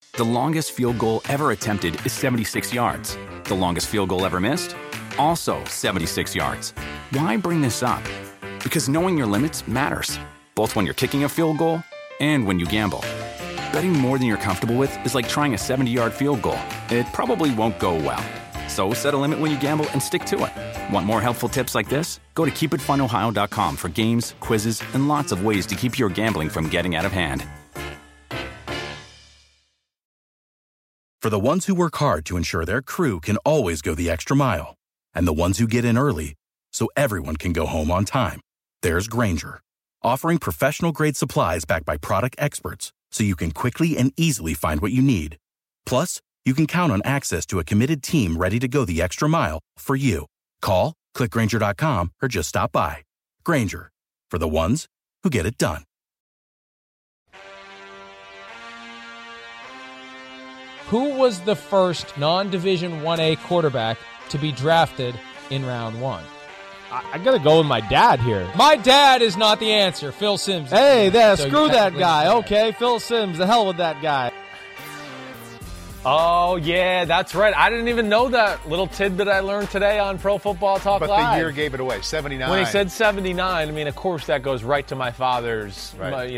The longest field goal ever attempted is 76 yards. The longest field goal ever missed? Also 76 yards. Why bring this up? Because knowing your limits matters, both when you're kicking a field goal and when you gamble. Betting more than you're comfortable with is like trying a 70-yard field goal. It probably won't go well. So set a limit when you gamble and stick to it. Want more helpful tips like this? Go to keepitfunohio.com for games, quizzes, and lots of ways to keep your gambling from getting out of hand. For the ones who work hard to ensure their crew can always go the extra mile, and the ones who get in early so everyone can go home on time, there's Grainger, offering professional-grade supplies backed by product experts so you can quickly and easily find what you need. Plus, you can count on access to a committed team ready to go the extra mile for you. Call, click Grainger.com, or just stop by. Grainger, for the ones who get it done. Who was the first non-Division 1A quarterback to be drafted in round one? I got to go with my dad here. My dad is not the answer. Phil Simms. Hey, there, So screw you that technically guy. said that. Okay, Phil Simms, the hell with that guy. Oh, yeah, that's right. I didn't even know that little tidbit I learned today on Pro Football Talk But Live. the year gave it away, 79. When he said 79, I mean, of course, that goes right to my father's, Right.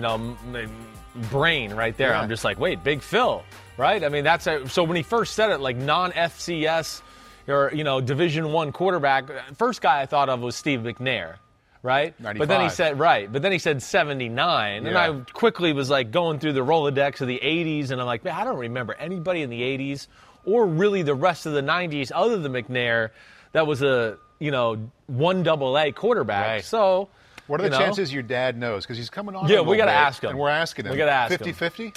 brain right there. Yeah. I'm just like, wait, Big Phil, right? I mean, so when he first said it, like non-FCS or, Division I quarterback, first guy I thought of was Steve McNair, right? 95. But then he said 79, and Yeah. I quickly was like going through the Rolodex of the 80s, and I'm like, man, I don't remember anybody in the 80s or really the rest of the 90s other than McNair that was a, 1AA quarterback. Right. So, What are the chances your dad knows? Because he's coming on. Yeah, a we little gotta bit, ask him. And we're asking him. We gotta ask him. 50-50?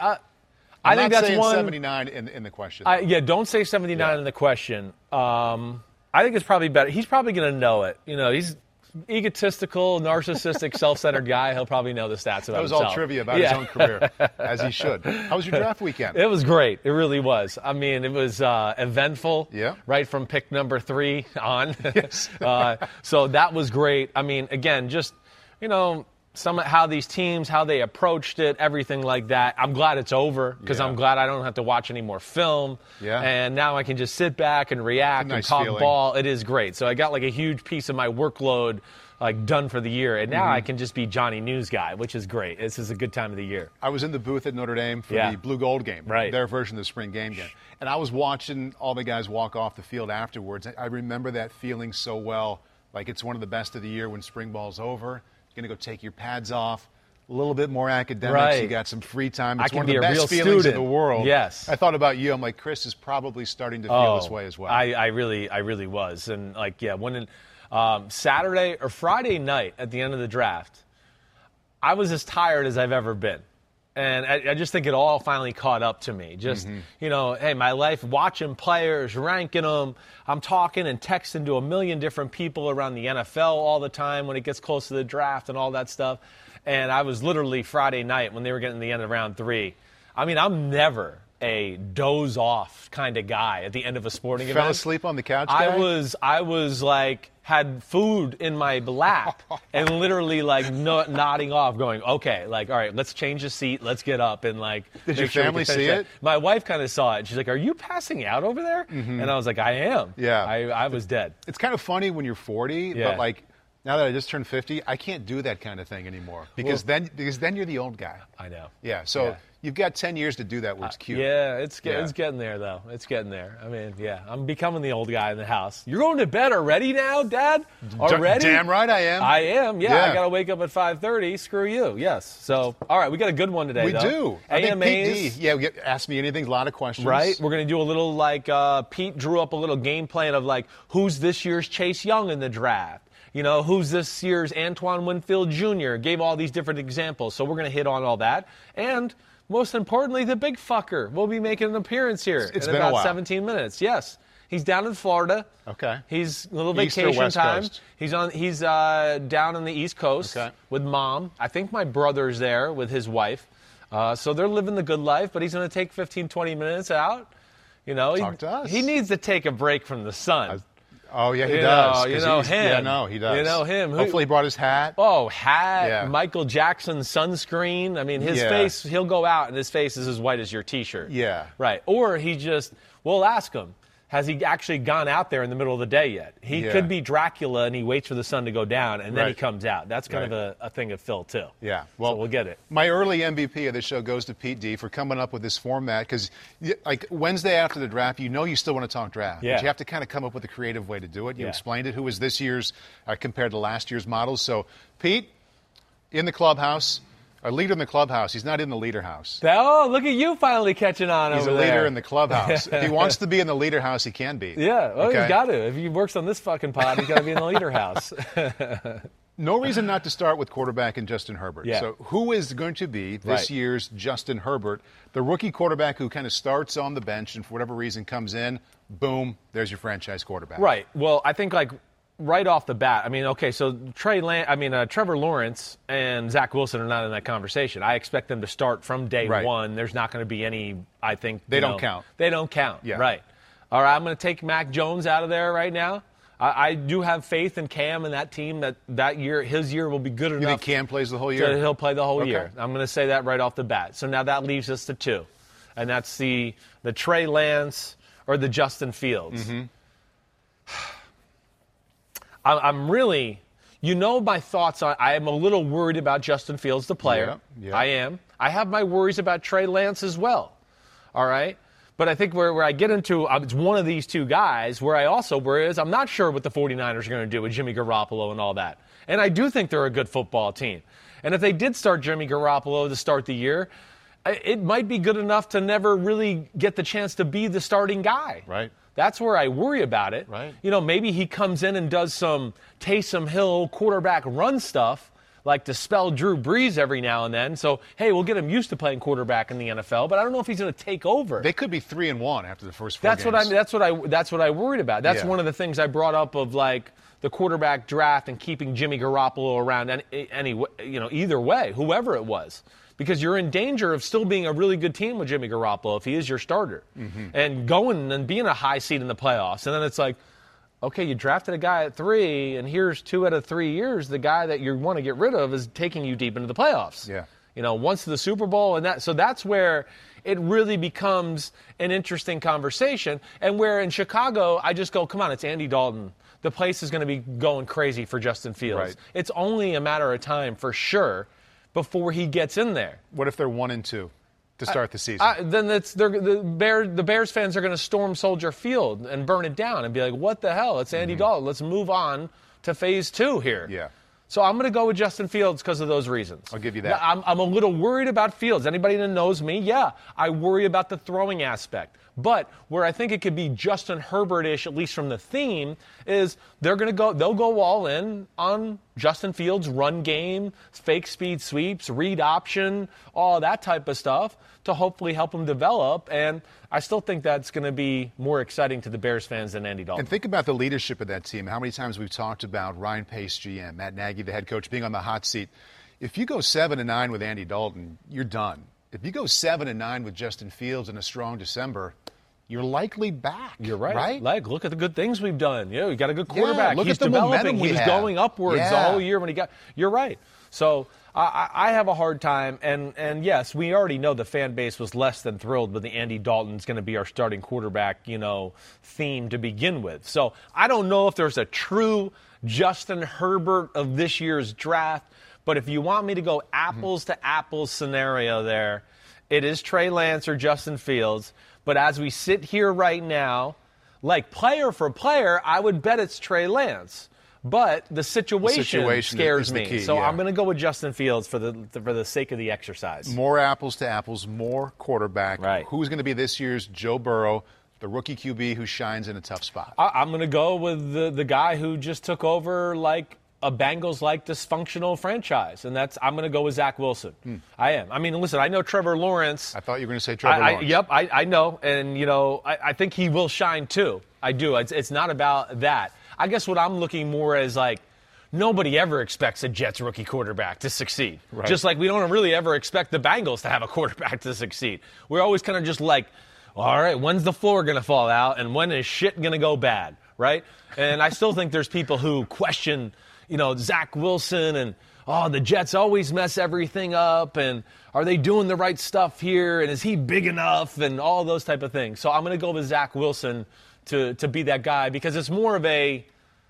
I think not that's saying one. 79 in the question. Don't say 79 Yeah. in the question. I think it's probably better. He's probably going to know it. He's egotistical, narcissistic, self-centered guy. He'll probably know the stats about That was himself. all trivia about his own career, as he should. How was your draft weekend? It was great. It really was. I mean, it was eventful. Yeah. Right from pick number 3 on. Yes. So that was great. I mean, again, just how these teams, how they approached it, everything like that. I'm glad it's over because Yeah. I'm glad I don't have to watch any more film. Yeah. And now I can just sit back and react It's a nice and talk feeling. ball. It is great. So I got like a huge piece of my workload done for the year. And now I can just be Johnny News guy, which is great. This is a good time of the year. I was in the booth at Notre Dame for Yeah. the Blue Gold game, Right. their version of the spring game. And I was watching all the guys walk off the field afterwards. I remember that feeling so well, like it's one of the best of the year when spring ball's over. You're going to go take your pads off. A little bit more academics. Right. You got some free time. I It's can one of be the a best real feelings student. in the world. Yes. I thought about you. I'm like, Chris is probably starting to feel this way as well. I really was. And when Saturday or Friday night at the end of the draft, I was as tired as I've ever been. And I just think it all finally caught up to me. Just, hey, my life watching players, ranking them. I'm talking and texting to a million different people around the NFL all the time when it gets close to the draft and all that stuff. And I was literally Friday night when they were getting to the end of round 3. I mean, I'm never a doze off kind of guy at the end of a sporting event. Fell asleep on the couch, guy? I was like, had food in my lap and literally nodding off going, okay, all right, let's change the seat. Let's get up and Did your make sure we can family finish see that. it? My wife kind of saw it. She's like, are you passing out over there? And I was like, I am. Yeah. I was dead. It's kind of funny when you're 40, Yeah. but now that I just turned 50, I can't do that kind of thing anymore because then you're the old guy. I know. Yeah, so Yeah. you've got 10 years to do that where it's cute. Yeah, it's getting there, though. It's getting there. I mean, yeah, I'm becoming the old guy in the house. You're going to bed already now, Dad? Already? Damn right I am. I am, yeah. Yeah. I got to wake up at 5:30. Screw you, yes. So, all right, we got a good one today, We though. do. I think AMAs. Pete D, ask me anything, a lot of questions. Right? We're going to do a little Pete drew up a little game plan of who's this year's Chase Young in the draft. Who's this year's Antoine Winfield Jr. Gave all these different examples. So we're going to hit on all that. And most importantly, the big fucker will be making an appearance here It's in been a about while. 17 minutes. Yes. He's down in Florida. Okay. He's a little East or vacation West time. Coast? He's down on the East Coast Okay. with Mom. I think my brother's there with his wife. So they're living the good life, but he's going to take 15, 20 minutes out. Talk to us. He needs to take a break from the sun. Oh, yeah, he does. You know him. Yeah, no, he does. You know him. Hopefully he brought his hat. Oh, hat, Yeah. Michael Jackson sunscreen. I mean, his face, he'll go out and his face is as white as your T-shirt. Yeah. Right. Or we'll ask him, has he actually gone out there in the middle of the day yet? He could be Dracula and he waits for the sun to go down and then he comes out. That's kind of a thing of Phil, too. Yeah. Well, so we'll get it. My early MVP of the show goes to Pete D for coming up with this format because, like, Wednesday after the draft, you still want to talk draft. Yeah. But you have to kind of come up with a creative way to do it. You explained it. Who was this year's compared to last year's models? So, Pete, in the clubhouse. A leader in the clubhouse. He's not in the leader house. Oh, look at you finally catching on He's over there. He's a leader in the clubhouse. If he wants to be in the leader house, he can be. Yeah, well, okay? He's got to. If he works on this fucking pod, he's got to be in the leader house. No reason not to start with quarterback and Justin Herbert. Yeah. So who is going to be this year's Justin Herbert, the rookie quarterback who kind of starts on the bench and for whatever reason comes in, boom, there's your franchise quarterback. Right. Well, I think right off the bat, I mean, okay, so Trevor Lawrence and Zach Wilson are not in that conversation. I expect them to start from day one. There's not going to be any, I think. They don't count. They don't count. Yeah. Right. All right, I'm going to take Mac Jones out of there right now. I do have faith in Cam and that team that year, his year will be good enough. You think Cam plays the whole year? He'll play the whole year. I'm going to say that right off the bat. So now that leaves us to two, and that's the Trey Lance or the Justin Fields. Mm-hmm. I'm really, my thoughts on, I am a little worried about Justin Fields, the player. Yeah. I am. I have my worries about Trey Lance as well. All right? But I think where I get into, it's one of these two guys, where I also worry is I'm not sure what the 49ers are going to do with Jimmy Garoppolo and all that. And I do think they're a good football team. And if they did start Jimmy Garoppolo to start the year, it might be good enough to never really get the chance to be the starting guy. Right. That's where I worry about it. Right. Maybe he comes in and does some Taysom Hill quarterback run stuff, like to spell Drew Brees every now and then. So, hey, we'll get him used to playing quarterback in the NFL, but I don't know if he's going to take over. They could be 3-1 after the first 4 games. That's what I worried about. That's one of the things I brought up of like the quarterback draft and keeping Jimmy Garoppolo around either way, whoever it was. Because you're in danger of still being a really good team with Jimmy Garoppolo if he is your starter. Mm-hmm. And going and being a high seed in the playoffs. And then it's like, okay, you drafted a guy at 3, and here's 2 out of 3 years, the guy that you want to get rid of is taking you deep into the playoffs. Yeah. Once to the Super Bowl, so that's where it really becomes an interesting conversation. And where in Chicago, I just go, come on, it's Andy Dalton. The place is going to be going crazy for Justin Fields. Right. It's only a matter of time for sure before he gets in there. What if they're 1-2 to start the season? Then the Bears fans are going to storm Soldier Field and burn it down and be like, what the hell? It's Andy Dalton. Let's move on to phase 2 here. Yeah. So I'm going to go with Justin Fields because of those reasons. I'll give you that. I'm a little worried about Fields. Anybody that knows me, I worry about the throwing aspect. But where I think it could be Justin Herbert-ish, at least from the theme, is they'll go all in on Justin Fields' run game, fake speed sweeps, read option, all that type of stuff to hopefully help him develop. And I still think that's going to be more exciting to the Bears fans than Andy Dalton. And think about the leadership of that team. How many times we've talked about Ryan Pace, GM, Matt Nagy, the head coach, being on the hot seat. If you go 7-9 with Andy Dalton, you're done. If you go 7-9 with Justin Fields in a strong December, you're likely back. You're right. Right? Like, look at the good things we've done. We got a good quarterback. Look He's at the developing. momentum we He was have. going upwards the Yeah. whole year when he got. You're right. So I have a hard time. And yes, we already know the fan base was less than thrilled with the Andy Dalton's going to be our starting quarterback, theme to begin with. So I don't know if there's a true Justin Herbert of this year's draft. But if you want me to go apples to apples scenario there, it is Trey Lance or Justin Fields. But as we sit here right now, like player for player, I would bet it's Trey Lance. But the situation scares is the me. key, So yeah. I'm going to go with Justin Fields for the sake of the exercise. More apples to apples, more quarterback. Right. Who's going to be this year's Joe Burrow, the rookie QB who shines in a tough spot? I'm going to go with the guy who just took over like a Bengals-like dysfunctional franchise, and I'm going to go with Zach Wilson. I am. I mean, listen, I know Trevor Lawrence. I thought you were going to say Trevor Lawrence. Yep, I know, and I think he will shine too. I do. It's not about that. I guess what I'm looking more as like nobody ever expects a Jets rookie quarterback to succeed. Right. Just like we don't really ever expect the Bengals to have a quarterback to succeed. We're always kind of just like, all right, when's the floor going to fall out and when is shit going to go bad? right? And I still think there's people who question, Zach Wilson and, the Jets always mess everything up, and are they doing the right stuff here, and is he big enough, and all those type of things. So I'm going to go with Zach Wilson to be that guy, because it's more of a,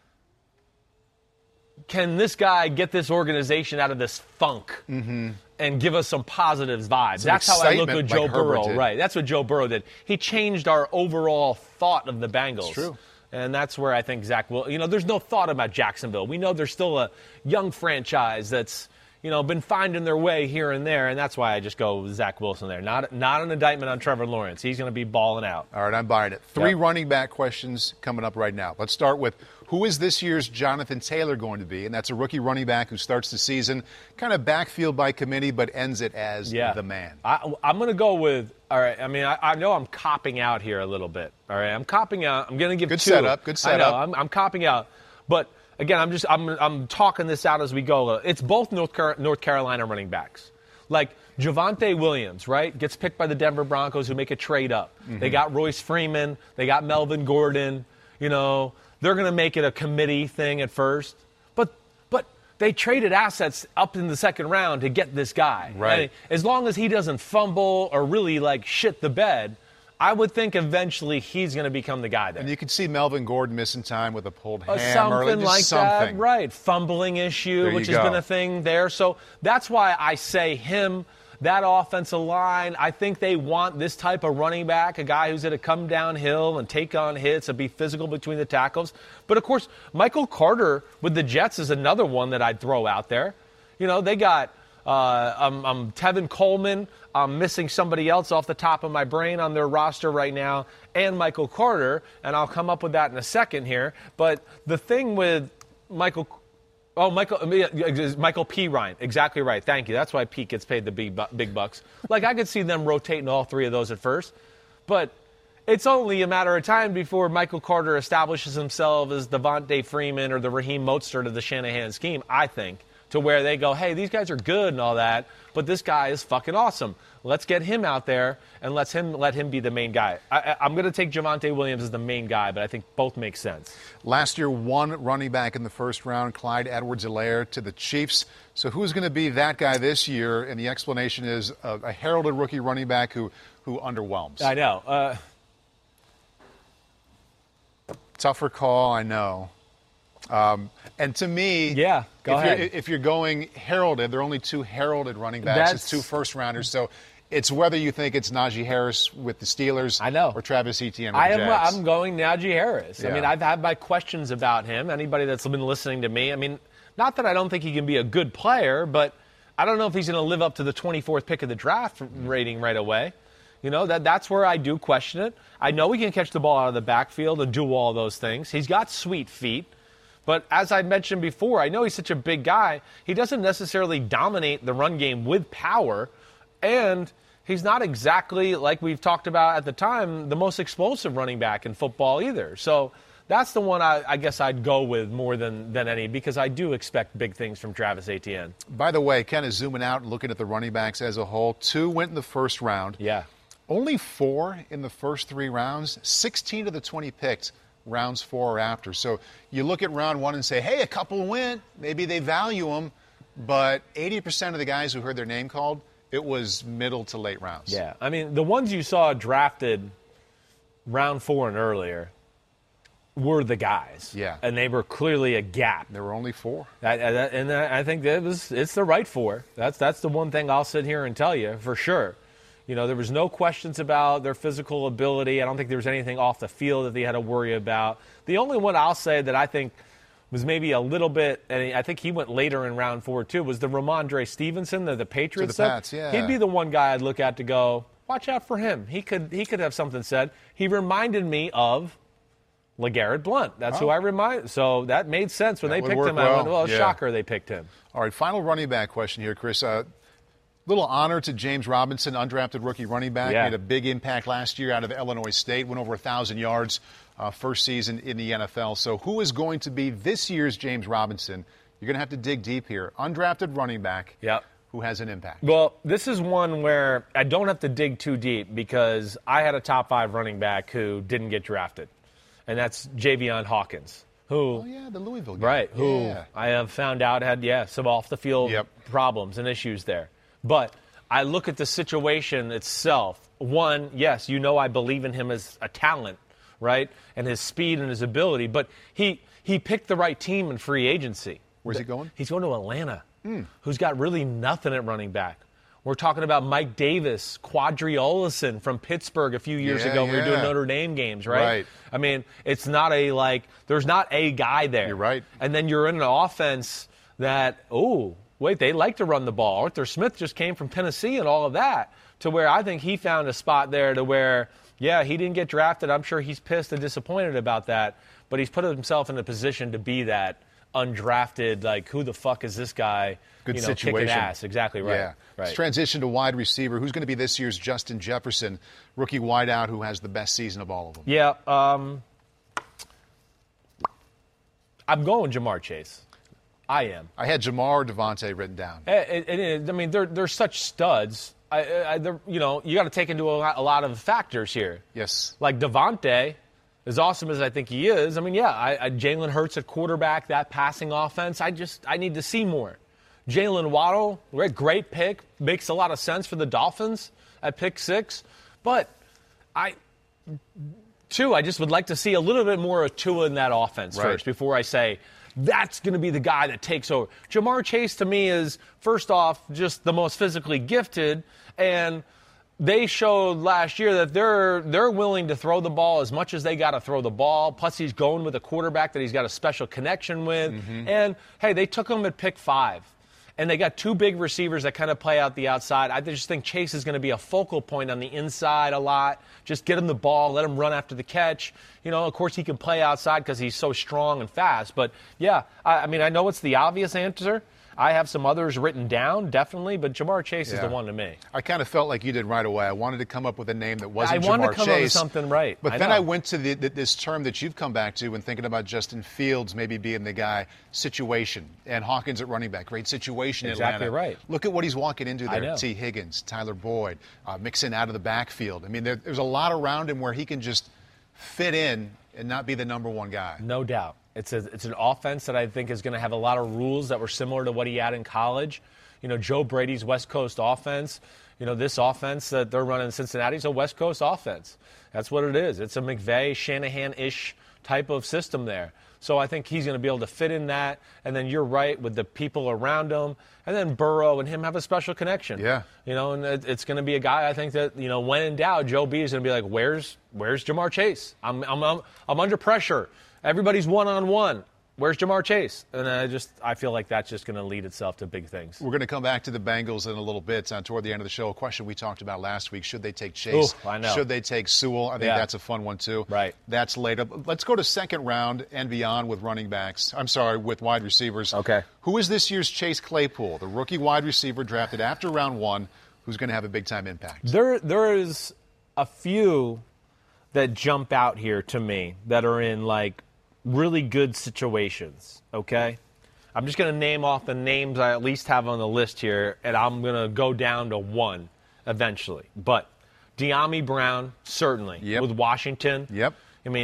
can this guy get this organization out of this funk and give us some positive vibes? That's how I look with Joe Burrow. Right. That's what Joe Burrow did. He changed our overall thought of the Bengals. It's true. And that's where I think Zach will. There's no thought about Jacksonville. We know there's still a young franchise that's, been finding their way here and there, and that's why I just go with Zach Wilson there. Not an indictment on Trevor Lawrence. He's going to be balling out. All right, I'm buying it. 3 running back questions coming up right now. Let's start with, who is this year's Jonathan Taylor going to be? And that's a rookie running back who starts the season kind of backfield by committee, but ends it as the man. I'm going to go with, all right, I know I'm copping out here a little bit. All right, I'm copping out. I'm going to give Good 2. Good setup. I know, I'm copping out. But, again, I'm talking this out as we go. It's both North Carolina running backs. Like Javonte Williams, right, gets picked by the Denver Broncos, who make a trade up. They got Royce Freeman. They got Melvin Gordon. They're going to make it a committee thing at first. But they traded assets up in the second round to get this guy. Right. As long as he doesn't fumble or really, shit the bed, I would think eventually he's going to become the guy there. And you could see Melvin Gordon missing time with a pulled ham. Something like something. that, right. Fumbling issue, which has been a thing there. So that's why I say him, that offensive line. I think they want this type of running back, a guy who's going to come downhill and take on hits and be physical between the tackles. But, of course, Michael Carter with the Jets is another one that I'd throw out there. They got Tevin Coleman. I'm missing somebody else off the top of my brain on their roster right now, and Michael Carter, and I'll come up with that in a second here. But the thing with Michael P. Ryan, exactly right. Thank you. That's why Pete gets paid the big bucks. I could see them rotating all 3 of those at first, but it's only a matter of time before Michael Carter establishes himself as Devontae Freeman or the Raheem Mostert of the Shanahan scheme, I think, to where they go, hey, these guys are good and all that, but this guy is fucking awesome. Let's get him out there and let him be the main guy. I'm going to take Javonte Williams as the main guy, but I think both make sense. Last year, 1 running back in the first round, Clyde Edwards-Helaire to the Chiefs. So who's going to be that guy this year? And the explanation is a heralded rookie running back who underwhelms. I know. Tougher call, I know. And to me, go ahead. If you're going heralded, there are only 2 heralded running backs. It's 2 first-rounders. So it's whether you think it's Najee Harris with the Steelers or Travis Etienne with the Jags. I'm going Najee Harris. Yeah. I've had my questions about him. Anybody that's been listening to me, not that I don't think he can be a good player, but I don't know if he's going to live up to the 24th pick of the draft rating right away. That's where I do question it. I know he can catch the ball out of the backfield and do all those things. He's got sweet feet. But as I mentioned before, I know he's such a big guy. He doesn't necessarily dominate the run game with power, and he's not exactly, like we've talked about at the time, the most explosive running back in football either. So that's the one I guess I'd go with more than any, because I do expect big things from Travis Etienne. By the way, kind of zooming out and looking at the running backs as a whole, 2 went in the first round. Yeah. Only 4 in the first 3 rounds. 16 of the 20 picked rounds 4 or after. So you look at round 1 and say, hey, a couple went. Maybe they value them. But 80% of the guys who heard their name called, it was middle to late rounds. Yeah. The ones you saw drafted round 4 and earlier were the guys. Yeah. And they were clearly a gap. There were only 4. And I think it's the right 4. That's the one thing I'll sit here and tell you for sure. There was no questions about their physical ability. I don't think there was anything off the field that they had to worry about. The only one I'll say that I think was maybe a little bit, and I think he went later in round 4 too, was the Ramondre Stevenson, the Patriots. To the Pats, yeah. He'd be the one guy I'd look at to go, watch out for him. He could have something said. He reminded me of LeGarrette Blount. That's who I remind. So that made sense when they picked him. I went, shocker they picked him. All right, final running back question here, Chris. Little honor to James Robinson, undrafted rookie running back. Yeah. Made a big impact last year out of Illinois State. Went over 1,000 yards first season in the NFL. So who is going to be this year's James Robinson? You're going to have to dig deep here. Undrafted running back who has an impact. Well, this is one where I don't have to dig too deep because I had a top 5 running back who didn't get drafted. and that's Javion Hawkins, who the Louisville guy. Right, who Yeah. I have found out had, some off-the-field problems and issues there. But I look at the situation itself. One, yes, I believe in him as a talent, right, and his speed and his ability. But he picked the right team in free agency. Where's he going? He's going to Atlanta, who's got really nothing at running back. We're talking about Mike Davis, Quadri Olison from Pittsburgh a few years ago when we were doing Notre Dame games, right? Right. I mean, it's not there's not a guy there. You're right. And then you're in an offense that, they like to run the ball. Arthur Smith just came from Tennessee and all of that, to where I think he found a spot there to where, he didn't get drafted. I'm sure he's pissed and disappointed about that, but he's put himself in a position to be that undrafted, like, who the fuck is this guy? Good situation. Kicking ass. Exactly right. Yeah. Right. Let's transition to wide receiver. Who's going to be this year's Justin Jefferson, rookie wideout who has the best season of all of them? Yeah. I'm going Jamar Chase. I am. I had Jamar or Devontae written down. They're such studs. You got to take into a lot of factors here. Yes. Like Devontae, as awesome as I think he is, Jalen Hurts at quarterback, that passing offense, I need to see more. Jalen Waddle, great pick, makes a lot of sense for the Dolphins at pick 6. But I just would like to see a little bit more of Tua in that offense first before I say that's going to be the guy that takes over. Jamar Chase, to me, is, first off, just the most physically gifted, and they showed last year that they're willing to throw the ball as much as they got to throw the ball. Plus, he's going with a quarterback that he's got a special connection with. Mm-hmm. And, hey, they took him at pick 5. And they got 2 big receivers that kind of play out the outside. I just think Chase is going to be a focal point on the inside a lot. Just get him the ball, let him run after the catch. Of course, he can play outside because he's so strong and fast. But, I know it's the obvious answer. I have some others written down, definitely, but Jamar Chase is the one to me. I kind of felt like you did right away. I wanted to come up with a name that wasn't Jamar Chase. I wanted to come up with something right. But then I went to this term that you've come back to when thinking about Justin Fields maybe being the guy, situation, and Hawkins at running back. Great situation in Atlanta. Exactly right. Look at what he's walking into there. T. Higgins, Tyler Boyd, mixing out of the backfield. There's a lot around him where he can just fit in and not be the number one guy. No doubt. It's an offense that I think is going to have a lot of rules that were similar to what he had in college. Joe Brady's West Coast offense, this offense that they're running in Cincinnati is a West Coast offense. That's what it is. It's a McVay, Shanahan-ish type of system there. So I think he's going to be able to fit in that. And then you're right with the people around him. And then Burrow and him have a special connection. Yeah. And it's going to be a guy, I think, that, when in doubt, Joe B is going to be like, where's Jamar Chase? I'm under pressure. Everybody's one-on-one. Where's Jamar Chase? And I feel like that's just going to lead itself to big things. We're going to come back to the Bengals in a little bit toward the end of the show. A question we talked about last week. Should they take Chase? Ooh, I know. Should they take Sewell? I think that's a fun one, too. Right. That's later. Let's go to second round and beyond with running backs. With wide receivers. Okay. Who is this year's Chase Claypool, the rookie wide receiver drafted after round 1, who's going to have a big-time impact? There is a few that jump out here to me that are in, really good situations, okay? I'm just going to name off the names I at least have on the list here, and I'm going to go down to 1 eventually. But De'Ami Brown, certainly, with Washington. Yep.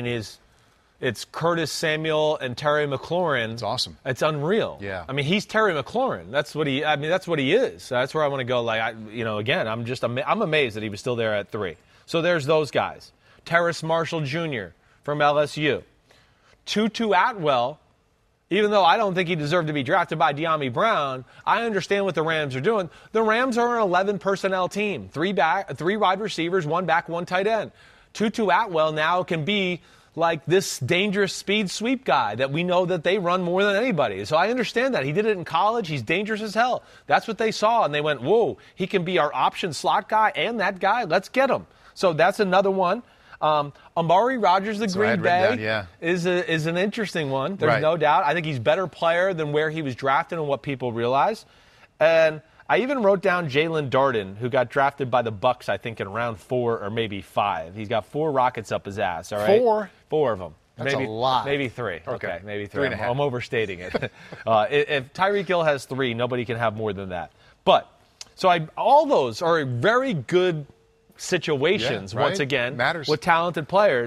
It's Curtis Samuel and Terry McLaurin. It's awesome. It's unreal. Yeah. He's Terry McLaurin. That's what he is. That's where I want to go. Again, I'm amazed that he was still there at 3. So there's those guys. Terrace Marshall Jr. from LSU. Tutu Atwell, even though I don't think he deserved to be drafted by De'Ami Brown, I understand what the Rams are doing. The Rams are an 11-personnel team, 3 wide receivers, 1 back, 1 tight end. Tutu Atwell now can be like this dangerous speed sweep guy that we know that they run more than anybody. So I understand that. He did it in college. He's dangerous as hell. That's what they saw, and they went, whoa, he can be our option slot guy and that guy. Let's get him. So that's another one. Amari Rodgers, Green Bay, is an interesting one. There's no doubt. I think he's a better player than where he was drafted and what people realize. And I even wrote down Jalen Darden, who got drafted by the Bucs, I think, in round 4 or maybe 5. He's got 4 rockets up his ass, all right? 4? 4 of them. That's a lot. Maybe 3. Okay, maybe 3. 3.5. I'm overstating it. If Tyreek Hill has 3, nobody can have more than that. But, all those are very good situations, once again, Matters. with talented players.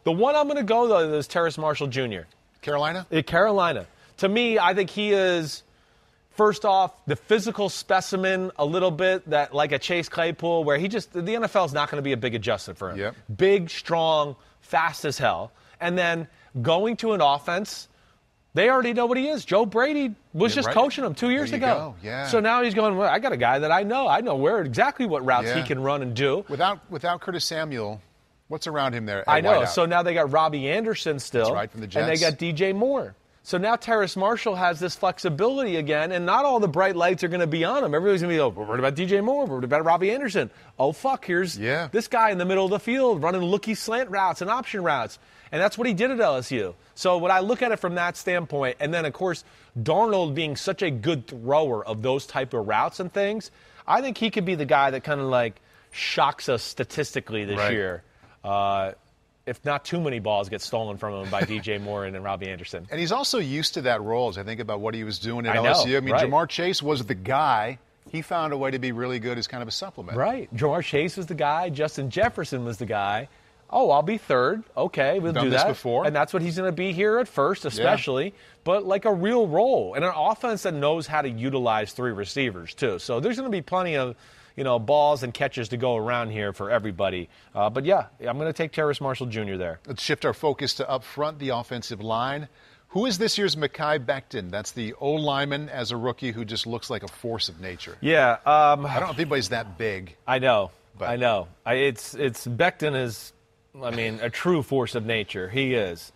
The one I'm going to go, though, is Terrace Marshall Jr. Carolina? Carolina. To me, I think he is, first off, the physical specimen a little bit, that like a Chase Claypool, where the NFL is not going to be a big adjustment for him. Yep. Big, strong, fast as hell. And then going to an offense, they already know what he is. Joe Brady was just coaching him 2 years ago. Yeah. So now he's going, well, I got a guy that I know. I know exactly what routes he can run and do. Without Curtis Samuel, what's around him there? I know. Wideout? So now they got Robbie Anderson still. That's right, from the Jets. And they got DJ Moore. So now Terrace Marshall has this flexibility again, and not all the bright lights are going to be on him. Everybody's going to be, we're worried about DJ Moore, we're worried about Robbie Anderson. Oh, fuck, here's this guy in the middle of the field running looky slant routes and option routes. And that's what he did at LSU. So when I look at it from that standpoint, and then, of course, Darnold being such a good thrower of those type of routes and things, I think he could be the guy that kind of like shocks us statistically this year. If not too many balls get stolen from him by DJ Moore and Robbie Anderson. And he's also used to that role as I think about what he was doing at LSU. I mean, Jamar Chase was the guy. He found a way to be really good as kind of a supplement. Right. Jamar Chase was the guy. Justin Jefferson was the guy. Oh, I'll be third. Okay, we'll do that. Done this before. And that's what he's going to be here at first, especially. But like a real role. And an offense that knows how to utilize three receivers, too. So there's going to be plenty of balls and catches to go around here for everybody. But, yeah, I'm going to take Terrace Marshall Jr. there. Let's shift our focus to up front, the offensive line. Who is this year's Mekhi Becton? That's the O-lineman as a rookie who just looks like a force of nature. Yeah. I don't know if anybody's that big. I know. It's Becton is, a true force of nature. He is.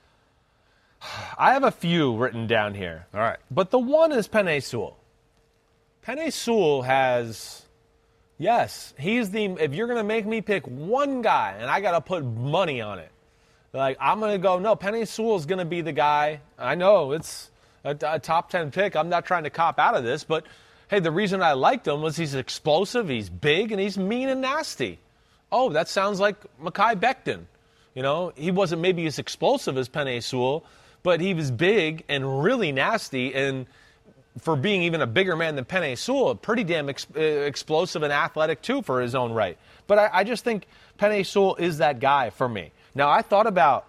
I have a few written down here. All right. But the one is Penei Sewell. Penei Sewell has... Yes, he's if you're going to make me pick one guy, and I got to put money on it, I'm going to go, no, Penei Sewell is going to be the guy. I know it's a top 10 pick. I'm not trying to cop out of this, but, hey, the reason I liked him was he's explosive, he's big, and he's mean and nasty. Oh, that sounds like Mekhi Becton. He wasn't maybe as explosive as Penei Sewell, but he was big and really nasty, and for being even a bigger man than Penei Sewell, pretty damn explosive and athletic, too, for his own right. But I just think Penei Sewell is that guy for me. Now, I thought about,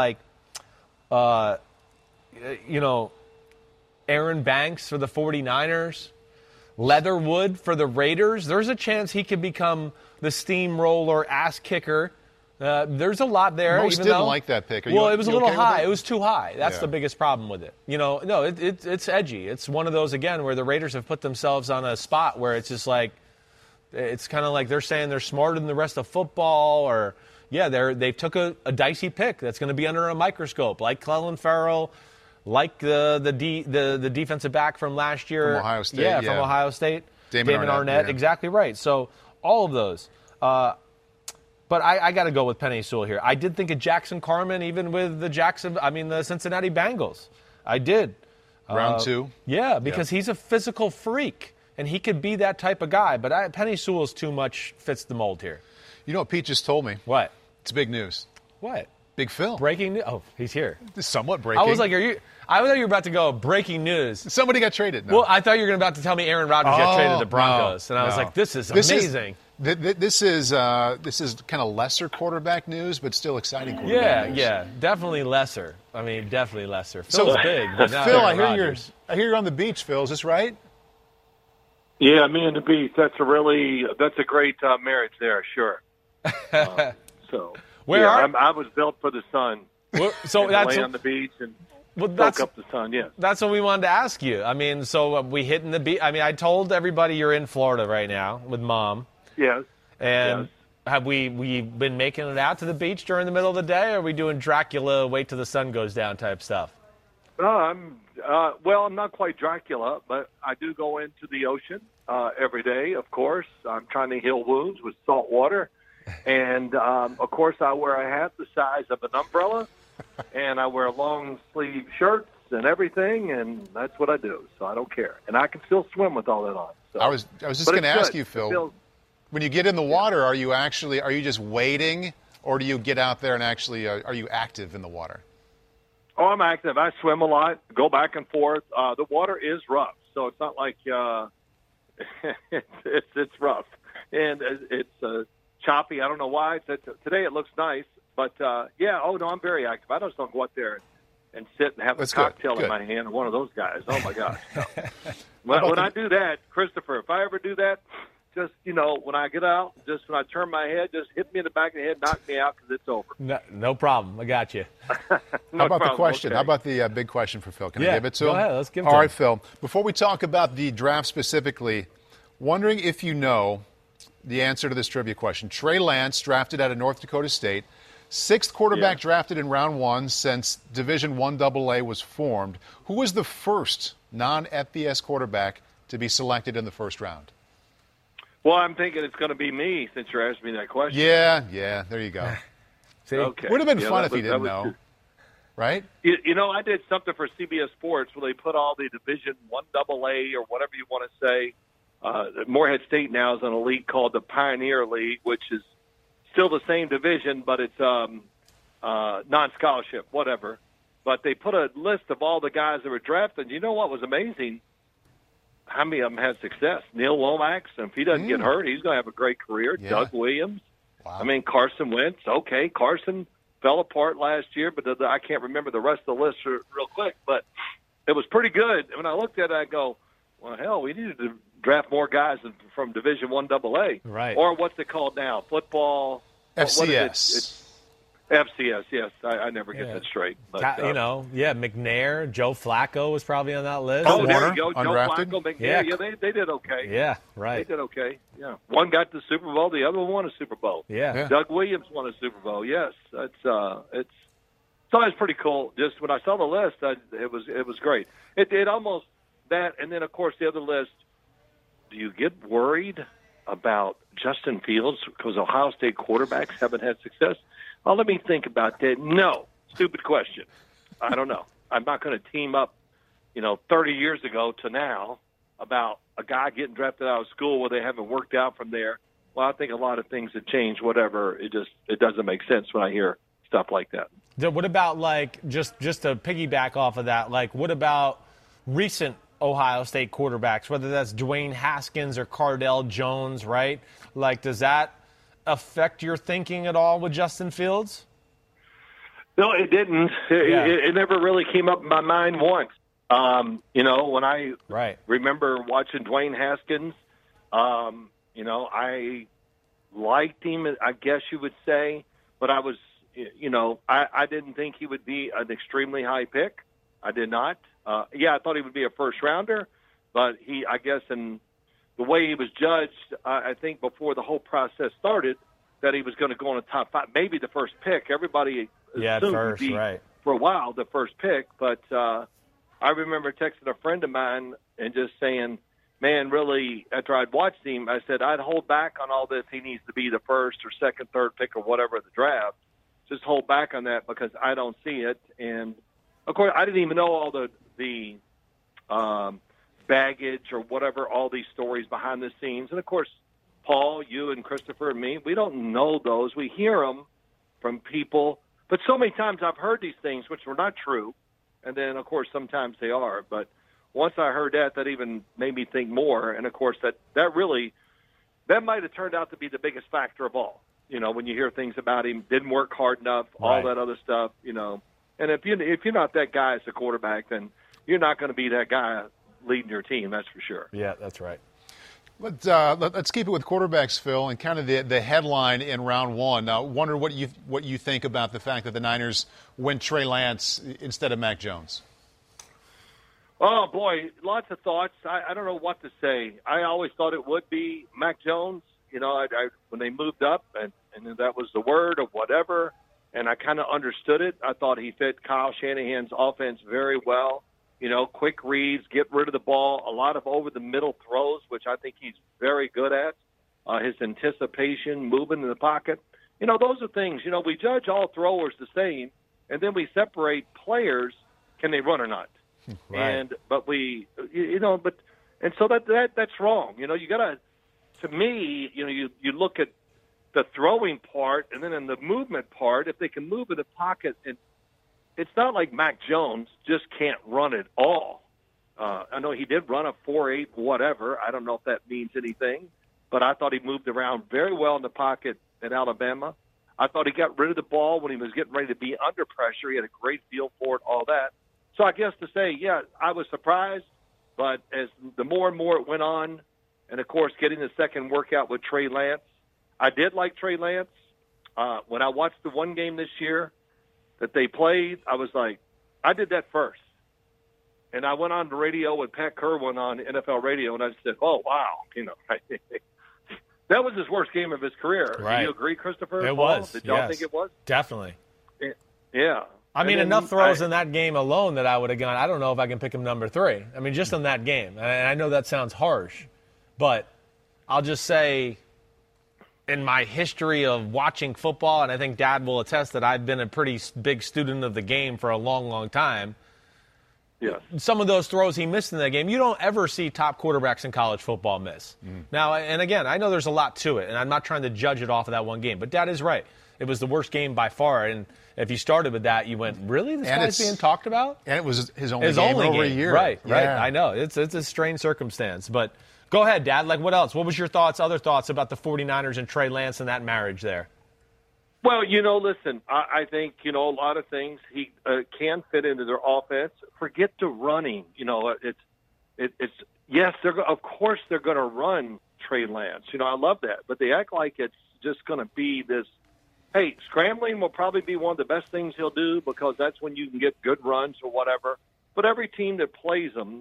Aaron Banks for the 49ers, Leatherwood for the Raiders. There's a chance he could become the steamroller ass kicker. There's a lot there. Most didn't like that pick. It was a little high. It was too high. That's the biggest problem with it. It's edgy. It's one of those, again, where the Raiders have put themselves on a spot where it's just like, it's kind of like they're saying they're smarter than the rest of football, or, they took a dicey pick that's going to be under a microscope, like Clelin Ferrell, like the defensive back from last year. From Ohio State. From Ohio State. Damon Arnett. Yeah. Exactly right. So all of those. But I got to go with Penei Sewell here. I did think of Jackson Carman, even with the Cincinnati Bengals. I did. Round two? Yeah, because he's a physical freak, and he could be that type of guy. But Penei Sewell's too much fits the mold here. You know what Pete just told me? What? It's big news. What? Big Phil. Breaking news? Oh, he's here. It's somewhat breaking. I was like, I thought you were about to go breaking news. Somebody got traded. No. Well, I thought you were about to tell me Aaron Rodgers got traded to the Broncos. And I was like, this is amazing. This is kind of lesser quarterback news, but still exciting quarterback news. Yeah, definitely lesser. Definitely lesser. Phil's big, but not Phil, Aaron I hear you're on the beach, Phil. Is this right? Yeah, me and the beach. That's a great marriage there, sure. I was built for the sun. So lay on the beach and soak up the sun. Yeah, that's what we wanted to ask you. We hitting the beach. I told everybody you're in Florida right now with Mom. Yes. And have we been making it out to the beach during the middle of the day, or are we doing Dracula, wait till the sun goes down type stuff? I'm not quite Dracula, but I do go into the ocean every day, of course. I'm trying to heal wounds with salt water. And, of course, I wear a hat the size of an umbrella, and I wear long-sleeve shirts and everything, and that's what I do. So I don't care. And I can still swim with all that on. So. I was just going to ask you, Phil. When you get in the water, are you just wading, or do you get out there and actually are you active in the water? Oh, I'm active. I swim a lot, go back and forth. The water is rough, so it's not like it's rough, and it's choppy. I don't know why. Today it looks nice. But, yeah, no, I'm very active. I just don't go out there and sit and have That's a cocktail good. in my hand. One of those guys. Oh, my gosh. No. When I do that, Christopher, if I ever do that, just, when I get out, just when I turn my head, just hit me in the back of the head, knock me out because it's over. No problem. I got you. How about the question? Okay. How about the big question for Phil? Can I Yeah, give it to go him? ahead. Let's give it All to right, him. Phil. Before we talk about the draft specifically, wondering if you know the answer to this trivia question. Trey Lance, drafted out of North Dakota State, sixth quarterback drafted in round 1 since Division I AA was formed. Who was the first non-FBS quarterback to be selected in the first round? Well, I'm thinking it's going to be me since you're asking me that question. Yeah, there you go. See? Okay. Would have been fun that if he was- didn't that know, was- right? I did something for CBS Sports where they put all the Division I AA or whatever you want to say. Morehead State now is in a league called the Pioneer League, which is still the same division, but it's non-scholarship, whatever. But they put a list of all the guys that were drafted. You know what was amazing? How many of them had success? Neil Lomax, and if he doesn't get hurt, he's going to have a great career. Yeah. Doug Williams. Wow. I mean, Carson Wentz. Okay, Carson fell apart last year, but I can't remember the rest of the list real quick. But it was pretty good. When I looked at it, I go, well, hell, we needed to draft more guys from Division I AA. Right. Or what's it called now? Football. FCS. What is it? It's FCS, yes. I never get that straight. But, McNair, Joe Flacco was probably on that list. Oh, there Warner, you go. Joe undrafted. Flacco, McNair. Yeah. Yeah, they did okay. Yeah, They right. did okay. Yeah. One got the Super Bowl, the other one won a Super Bowl. Yeah. Doug Williams won a Super Bowl. Yes, it's always pretty cool. Just when I saw the list, it was great. It almost that, and then of course the other list. Do you get worried about Justin Fields because Ohio State quarterbacks haven't had success? Well, let me think about that. No, stupid question. I don't know. I'm not going to team up, 30 years ago to now about a guy getting drafted out of school where they haven't worked out from there. Well, I think a lot of things have changed. Whatever. It doesn't make sense when I hear stuff like that. What about, just to piggyback off of that, what about recent Ohio State quarterbacks, whether that's Dwayne Haskins or Cardell Jones, right? Does that affect your thinking at all with Justin Fields? No, it didn't. Yeah. It never really came up in my mind once. When I Right. remember watching Dwayne Haskins, I liked him, I guess you would say, but I was, I didn't think he would be an extremely high pick. I did not. I thought he would be a first rounder, but I guess in the way he was judged, I think before the whole process started, that he was going to go in the top 5, maybe the first pick. Everybody Yeah, at assumed first, he'd be, right. for a while, the first pick. But I remember texting a friend of mine and just saying, man, really, after I'd watched him, I said, I'd hold back on all this. He needs to be the first or second, third pick or whatever of the draft. Just hold back on that because I don't see it. And, of course, I didn't even know all the baggage or whatever, all these stories behind the scenes. And, of course, Paul, you and Christopher and me, we don't know those. We hear them from people. But so many times I've heard these things, which were not true. And then, of course, sometimes they are. But once I heard that even made me think more. And, of course, that might have turned out to be the biggest factor of all. When you hear things about him, didn't work hard enough, all Right. that other stuff, And if you're not that guy as a quarterback, then you're not going to be that guy leading your team, that's for sure. Yeah, that's right. Let's keep it with quarterbacks, Phil, and kind of the headline in round 1. Wonder what you think about the fact that the Niners went Trey Lance instead of Mac Jones. Oh, boy, lots of thoughts. I don't know what to say. I always thought it would be Mac Jones. When they moved up, and that was the word or whatever, and I kind of understood it. I thought he fit Kyle Shanahan's offense very well. Quick reads, get rid of the ball, a lot of over-the-middle throws, which I think he's very good at. His anticipation, moving in the pocket. Those are things, we judge all throwers the same, and then we separate players, can they run or not? Right. So that's wrong. You got to, to me, you look at the throwing part and then in the movement part, if they can move in the pocket, and it's not like Mac Jones just can't run at all. I know he did run a 4.8 whatever. I don't know if that means anything, but I thought he moved around very well in the pocket at Alabama. I thought he got rid of the ball when he was getting ready to be under pressure. He had a great feel for it, all that. So I guess to say, yeah, I was surprised, but as the more and more it went on, and, of course, getting the second workout with Trey Lance, I did like Trey Lance. When I watched the one game this year that they played, I was like, I did that first. And I went on the radio when Pat Kerr went on NFL radio, and I said, oh, wow. That was his worst game of his career. Right. Do you agree, Christopher? It was. Did y'all yes. think it was? Definitely. Yeah. I mean, enough throws in that game alone that I would have gone, I don't know if I can pick him number 3. I mean, just in that game. And I know that sounds harsh, but I'll just say in my history of watching football, and I think Dad will attest that I've been a pretty big student of the game for a long, long time. Yes. Some of those throws he missed in that game, you don't ever see top quarterbacks in college football miss. Now, and again, I know there's a lot to it, and I'm not trying to judge it off of that one game, but Dad is right. It was the worst game by far, and if you started with that, you went, really? This guy's being talked about? And it was his only game over a year. Right, yeah. right. I know. It's a strange circumstance. But go ahead, Dad. Like, what else? What was your other thoughts about the 49ers and Trey Lance and that marriage there? Well, listen, I think, a lot of things he can fit into their offense. Forget the running. It's yes, of course they're going to run Trey Lance. I love that. But they act like it's just going to be this, hey, scrambling will probably be one of the best things he'll do because that's when you can get good runs or whatever. But every team that plays him,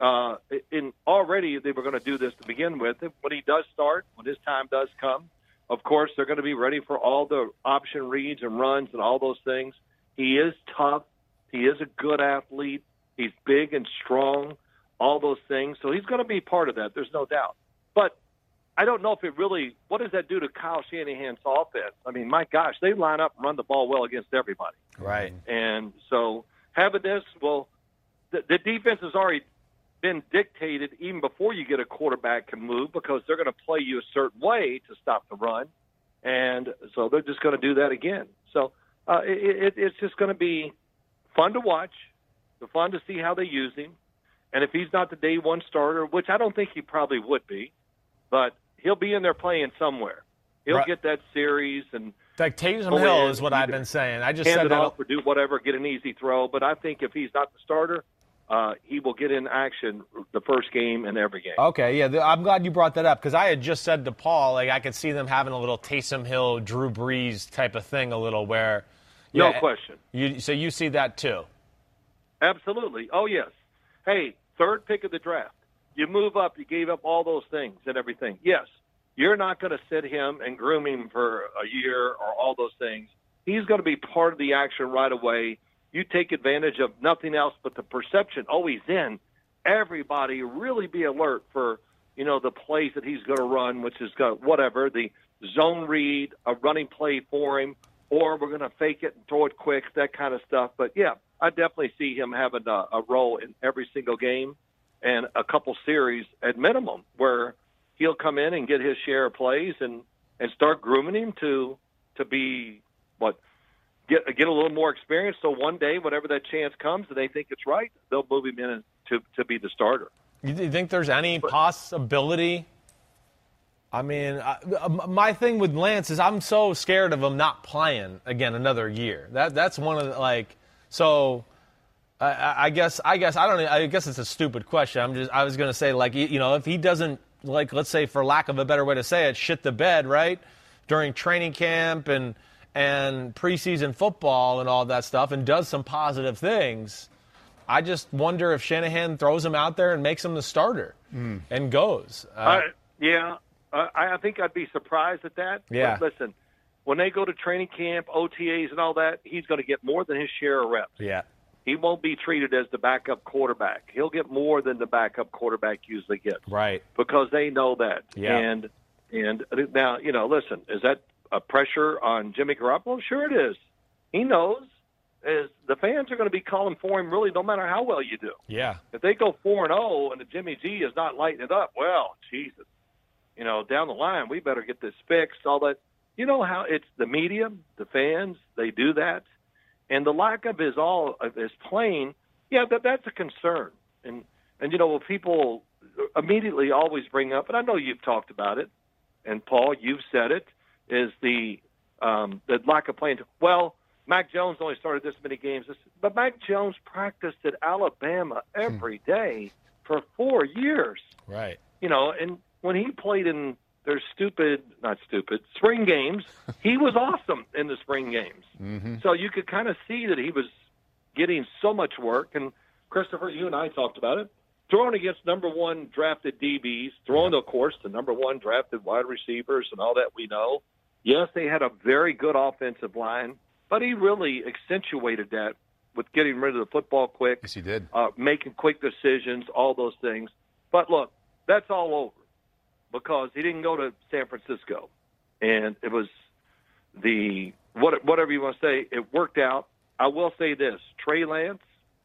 already they were going to do this to begin with. When he does start, when his time does come, of course, they're going to be ready for all the option reads and runs and all those things. He is tough. He is a good athlete. He's big and strong, all those things. So he's going to be part of that. There's no doubt. But I don't know if it really – what does that do to Kyle Shanahan's offense? I mean, my gosh, they line up and run the ball well against everybody. Right. And so having this, well, the defense has already been dictated even before you get a quarterback can move because they're going to play you a certain way to stop the run. And so they're just going to do that again. So it's just going to be fun to watch, fun to see how they use him. And if he's not the day one starter, which I don't think he probably would be, but he'll be in there playing somewhere. He'll get that series and like Taysom Hill is what I've been saying. I just hand said it that off or do whatever, get an easy throw. But I think if he's not the starter, he will get in action the first game and every game. Okay, yeah, I'm glad you brought that up because I had just said to Paul, like I could see them having a little Taysom Hill, Drew Brees type of thing, a little where. No question. So you see that too? Absolutely. Oh yes. Hey, third pick of the draft. You move up. You gave up all those things and everything. Yes, you're not going to sit him and groom him for a year or all those things. He's going to be part of the action right away. You take advantage of nothing else but the perception. Oh, he's in. Everybody really be alert for, the plays that he's going to run, which is whatever, the zone read, a running play for him, or we're going to fake it and throw it quick, that kind of stuff. But, yeah, I definitely see him having a role in every single game and a couple series at minimum where he'll come in and get his share of plays and start grooming him to be get a little more experience. So one day, whenever that chance comes and they think it's right, they'll move him in to be the starter. You think there's any possibility? I mean, my thing with Lance is I'm so scared of him not playing again another year. That's one of the, so I guess I don't know. I guess it's a stupid question. I was going to say if he doesn't let's say for lack of a better way to say it, shit the bed, right? During training camp and preseason football and all that stuff and does some positive things, I just wonder if Shanahan throws him out there and makes him the starter and goes. I think I'd be surprised at that. Yeah. But listen, when they go to training camp, OTAs and all that, he's going to get more than his share of reps. Yeah. He won't be treated as the backup quarterback. He'll get more than the backup quarterback usually gets. Right. Because they know that. Yeah. And now, listen, is that a pressure on Jimmy Garoppolo? Sure it is. He knows the fans are going to be calling for him really no matter how well you do. Yeah. If they go 4-0 and the Jimmy G is not lighting it up, well, Jesus. Down the line, we better get this fixed, all that. You know how it's the media, the fans, they do that. And the lack of his playing, that's a concern. And what people immediately always bring up, and I know you've talked about it, and Paul, you've said it, is the the lack of playing. Well, Mac Jones only started this many games, but Mac Jones practiced at Alabama every day for 4 years. Right. And when he played in their spring games, he was awesome in the spring games. Mm-hmm. So you could kind of see that he was getting so much work. And, Christopher, you and I talked about it. Throwing against number one drafted DBs, throwing, of course, the number one drafted wide receivers and all that we know. Yes, they had a very good offensive line, but he really accentuated that with getting rid of the football quick. Yes, he did. Making quick decisions, all those things. But, look, that's all over because he didn't go to San Francisco. And it was whatever you want to say, it worked out. I will say this, Trey Lance,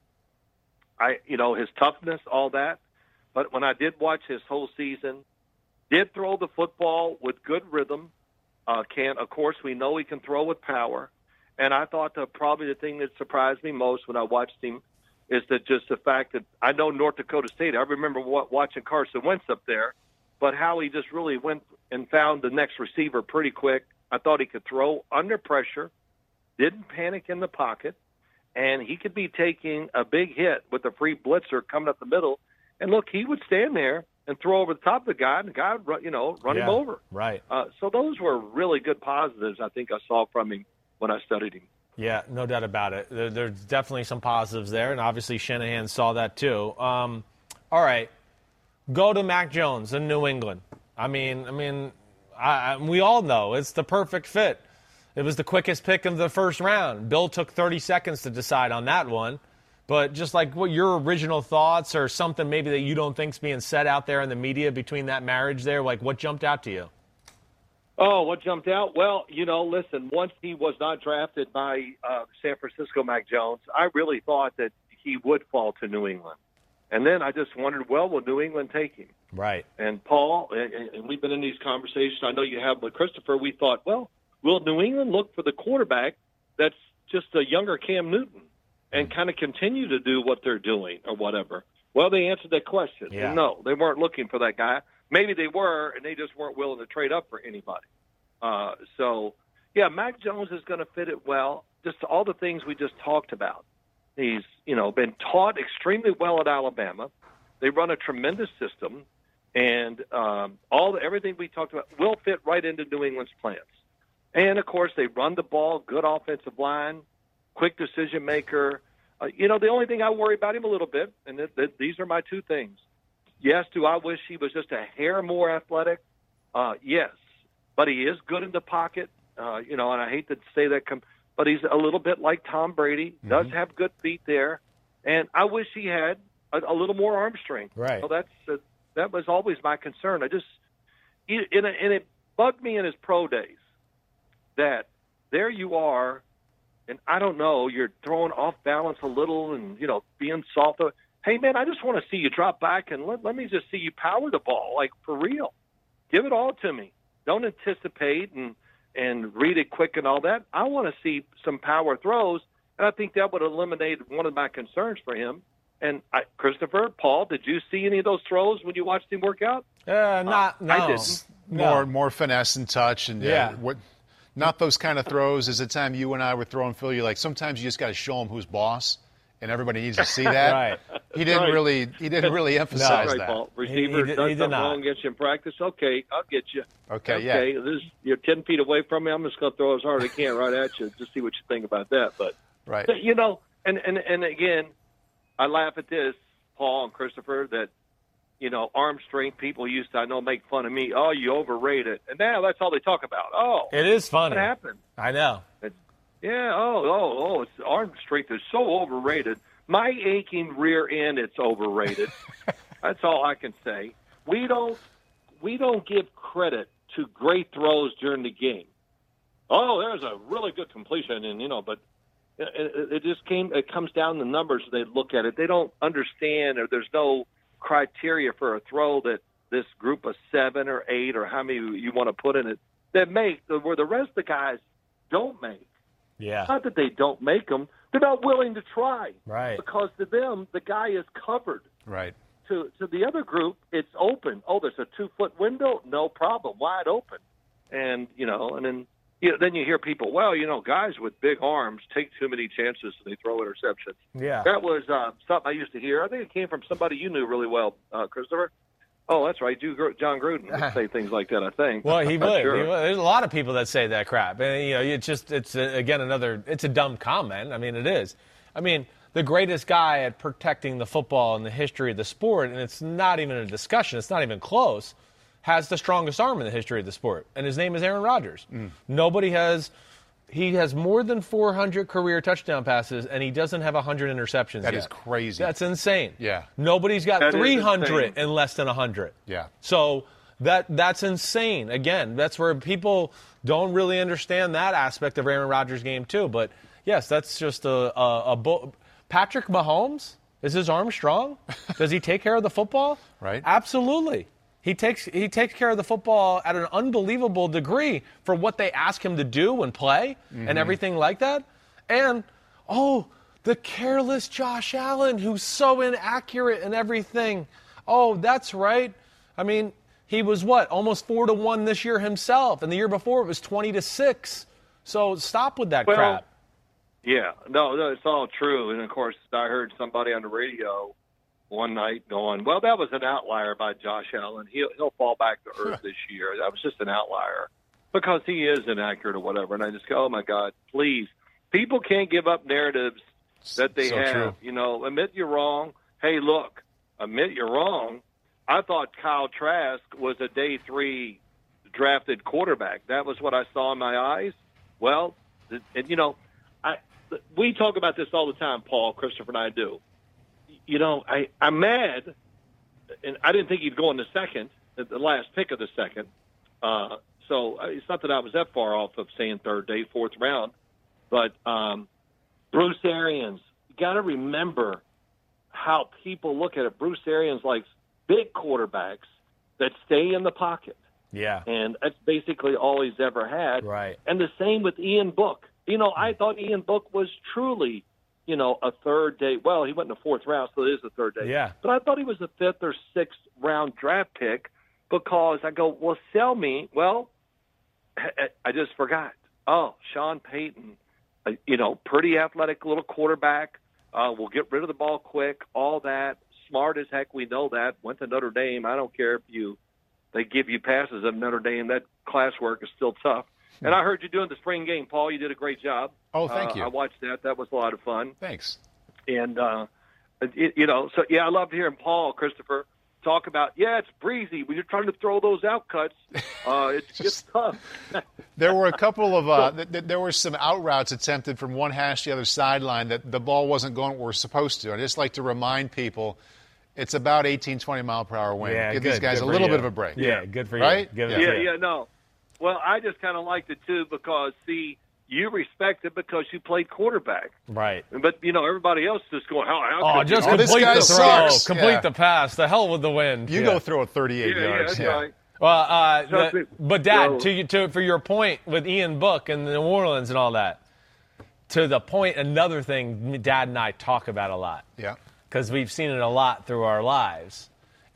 his toughness, all that. But when I did watch his whole season, did throw the football with good rhythm. Of course, we know he can throw with power. And I thought probably the thing that surprised me most when I watched him is that just the fact that I know North Dakota State. I remember watching Carson Wentz up there, but how he just really went and found the next receiver pretty quick. I thought he could throw under pressure, didn't panic in the pocket, and he could be taking a big hit with a free blitzer coming up the middle. And, look, he would stand there and throw over the top of the guy, and the guy would run him over. Right. So those were really good positives I think I saw from him when I studied him. Yeah, no doubt about it. There's definitely some positives there, and obviously Shanahan saw that too. All right, go to Mac Jones in New England. I mean, we all know it's the perfect fit. It was the quickest pick of the first round. Bill took 30 seconds to decide on that one. But just like what your original thoughts or something maybe that you don't think's being said out there in the media between that marriage there, like what jumped out to you? Oh, what jumped out? Well, listen, once he was not drafted by San Francisco, Mac Jones, I really thought that he would fall to New England. And then I just wondered, well, will New England take him? Right. And Paul, and we've been in these conversations, I know you have with Christopher, we thought, well, will New England look for the quarterback that's just a younger Cam Newton and kind of continue to do what they're doing or whatever? Well, they answered that question. Yeah. No, they weren't looking for that guy. Maybe they were, and they just weren't willing to trade up for anybody. Mac Jones is going to fit it well. Just all the things we just talked about. He's, been taught extremely well at Alabama. They run a tremendous system, and everything we talked about will fit right into New England's plans. And, of course, they run the ball, good offensive line, quick decision maker. The only thing I worry about him a little bit, and these are my two things. Yes, do I wish he was just a hair more athletic? Yes. But he is good in the pocket, and I hate to say that, but he's a little bit like Tom Brady, does have good feet there. And I wish he had a little more arm strength. Right. So that was always my concern. And it bugged me in his pro days that there you are, and I don't know, you're throwing off balance a little and, being soft. Hey, man, I just want to see you drop back and let me just see you power the ball, like for real. Give it all to me. Don't anticipate and read it quick and all that. I want to see some power throws, and I think that would eliminate one of my concerns for him. And Christopher, Paul, did you see any of those throws when you watched him work out? No. I didn't. More finesse and touch, and not those kind of throws. As the time you and I were throwing Phil, you're like, sometimes you just got to show him who's boss, and everybody needs to see that. Right. He didn't really emphasize that. Paul. Receiver does something wrong against you in practice. Okay, I'll get you. Okay. You're 10 feet away from me. I'm just going to throw as hard as I can right at you. Just see what you think about that. But right. And again, I laugh at this, Paul and Christopher, that arm strength people used to make fun of me. Oh, you overrate it, and now that's all they talk about. Oh, it is funny. What happened? I know. It's arm strength is so overrated. My aching rear end, it's overrated. That's all I can say. We don't give credit to great throws during the game. Oh, there's a really good completion, and but it comes down to numbers. They look at it. They don't understand, or there's no criteria for a throw that this group of 7 or 8 or how many you want to put in it that make where the rest of the guys don't make. Yeah. Not that they don't make them. They're not willing to try. Right. Because to them, the guy is covered. Right. To the other group, it's open. Oh, there's a 2-foot window? No problem. Wide open. And, and then then you hear people, well, guys with big arms take too many chances and they throw interceptions. Yeah. That was something I used to hear. I think it came from somebody you knew really well, Christopher. Oh, that's right. John Gruden would say things like that, I think. Well, he would. Sure. There's a lot of people that say that crap. And, it's a dumb comment. I mean, it is. I mean, the greatest guy at protecting the football in the history of the sport, and it's not even a discussion, it's not even close, has the strongest arm in the history of the sport, and his name is Aaron Rodgers. He has more than 400 career touchdown passes, and he doesn't have 100 interceptions That yet. is crazy. That's insane. Yeah. Nobody's got That is 300 insane. and less than 100. Yeah. So that's insane. Again, that's where people don't really understand that aspect of Aaron Rodgers' game too. But, yes, that's just Patrick Mahomes, is his arm strong? Does he take care of the football? Right. Absolutely. He takes care of the football at an unbelievable degree for what they ask him to do and play and everything like that. And, the careless Josh Allen, who's so inaccurate and everything. Oh, that's right. I mean, he was almost 4-1 this year himself, and the year before it was 20-6. So stop with that crap. Yeah, no, it's all true. And, of course, I heard somebody on the radio one night going, well, that was an outlier by Josh Allen. He'll fall back to earth this year. That was just an outlier because he is inaccurate or whatever. And I just go, oh, my God, please. People can't give up narratives that they have. True. Admit you're wrong. Hey, look, admit you're wrong. I thought Kyle Trask was a day 3 drafted quarterback. That was what I saw in my eyes. Well, and, we talk about this all the time, Paul, Christopher, and I do. I'm mad, and I didn't think he'd go in the second, the last pick of the second. So it's not that I was that far off of saying third day, fourth round. But Bruce Arians, you got to remember how people look at it. Bruce Arians likes big quarterbacks that stay in the pocket. Yeah. And that's basically all he's ever had. Right. And the same with Ian Book. I thought Ian Book was truly a third day. Well, he went in the fourth round, so it is a third day. Yeah. But I thought he was a fifth or sixth round draft pick because I go, well, sell me. Well, I just forgot. Oh, Sean Payton, pretty athletic little quarterback. Will get rid of the ball quick, all that. Smart as heck, we know that. Went to Notre Dame. I don't care if they give you passes at Notre Dame. That classwork is still tough. And I heard you doing the spring game, Paul. You did a great job. Oh, thank you. I watched that. That was a lot of fun. Thanks. And, so, yeah, I loved hearing Paul, Christopher, talk about, it's breezy. When you're trying to throw those out cuts, it's just tough. There were a couple of there were some out routes attempted from one hash to the other sideline that the ball wasn't going where it was supposed to. I just like to remind people it's about 18, 20 mile per hour wind. Yeah, Give good, these guys good a for little you. bit of a break. Yeah, good for right? you. Right? No. Well, I just kind of liked it, too, because, you respect it because you played quarterback. Right. But, everybody else is going, how could just you? this complete guy the throw. sucks. Complete Yeah. the pass. The hell with the wind. You go throw it 38 yards. That's right. Well, but Dad, So- for your point with Ian Book and New Orleans and all that, to the point, another thing Dad and I talk about a lot, Yeah. because we've seen it a lot through our lives,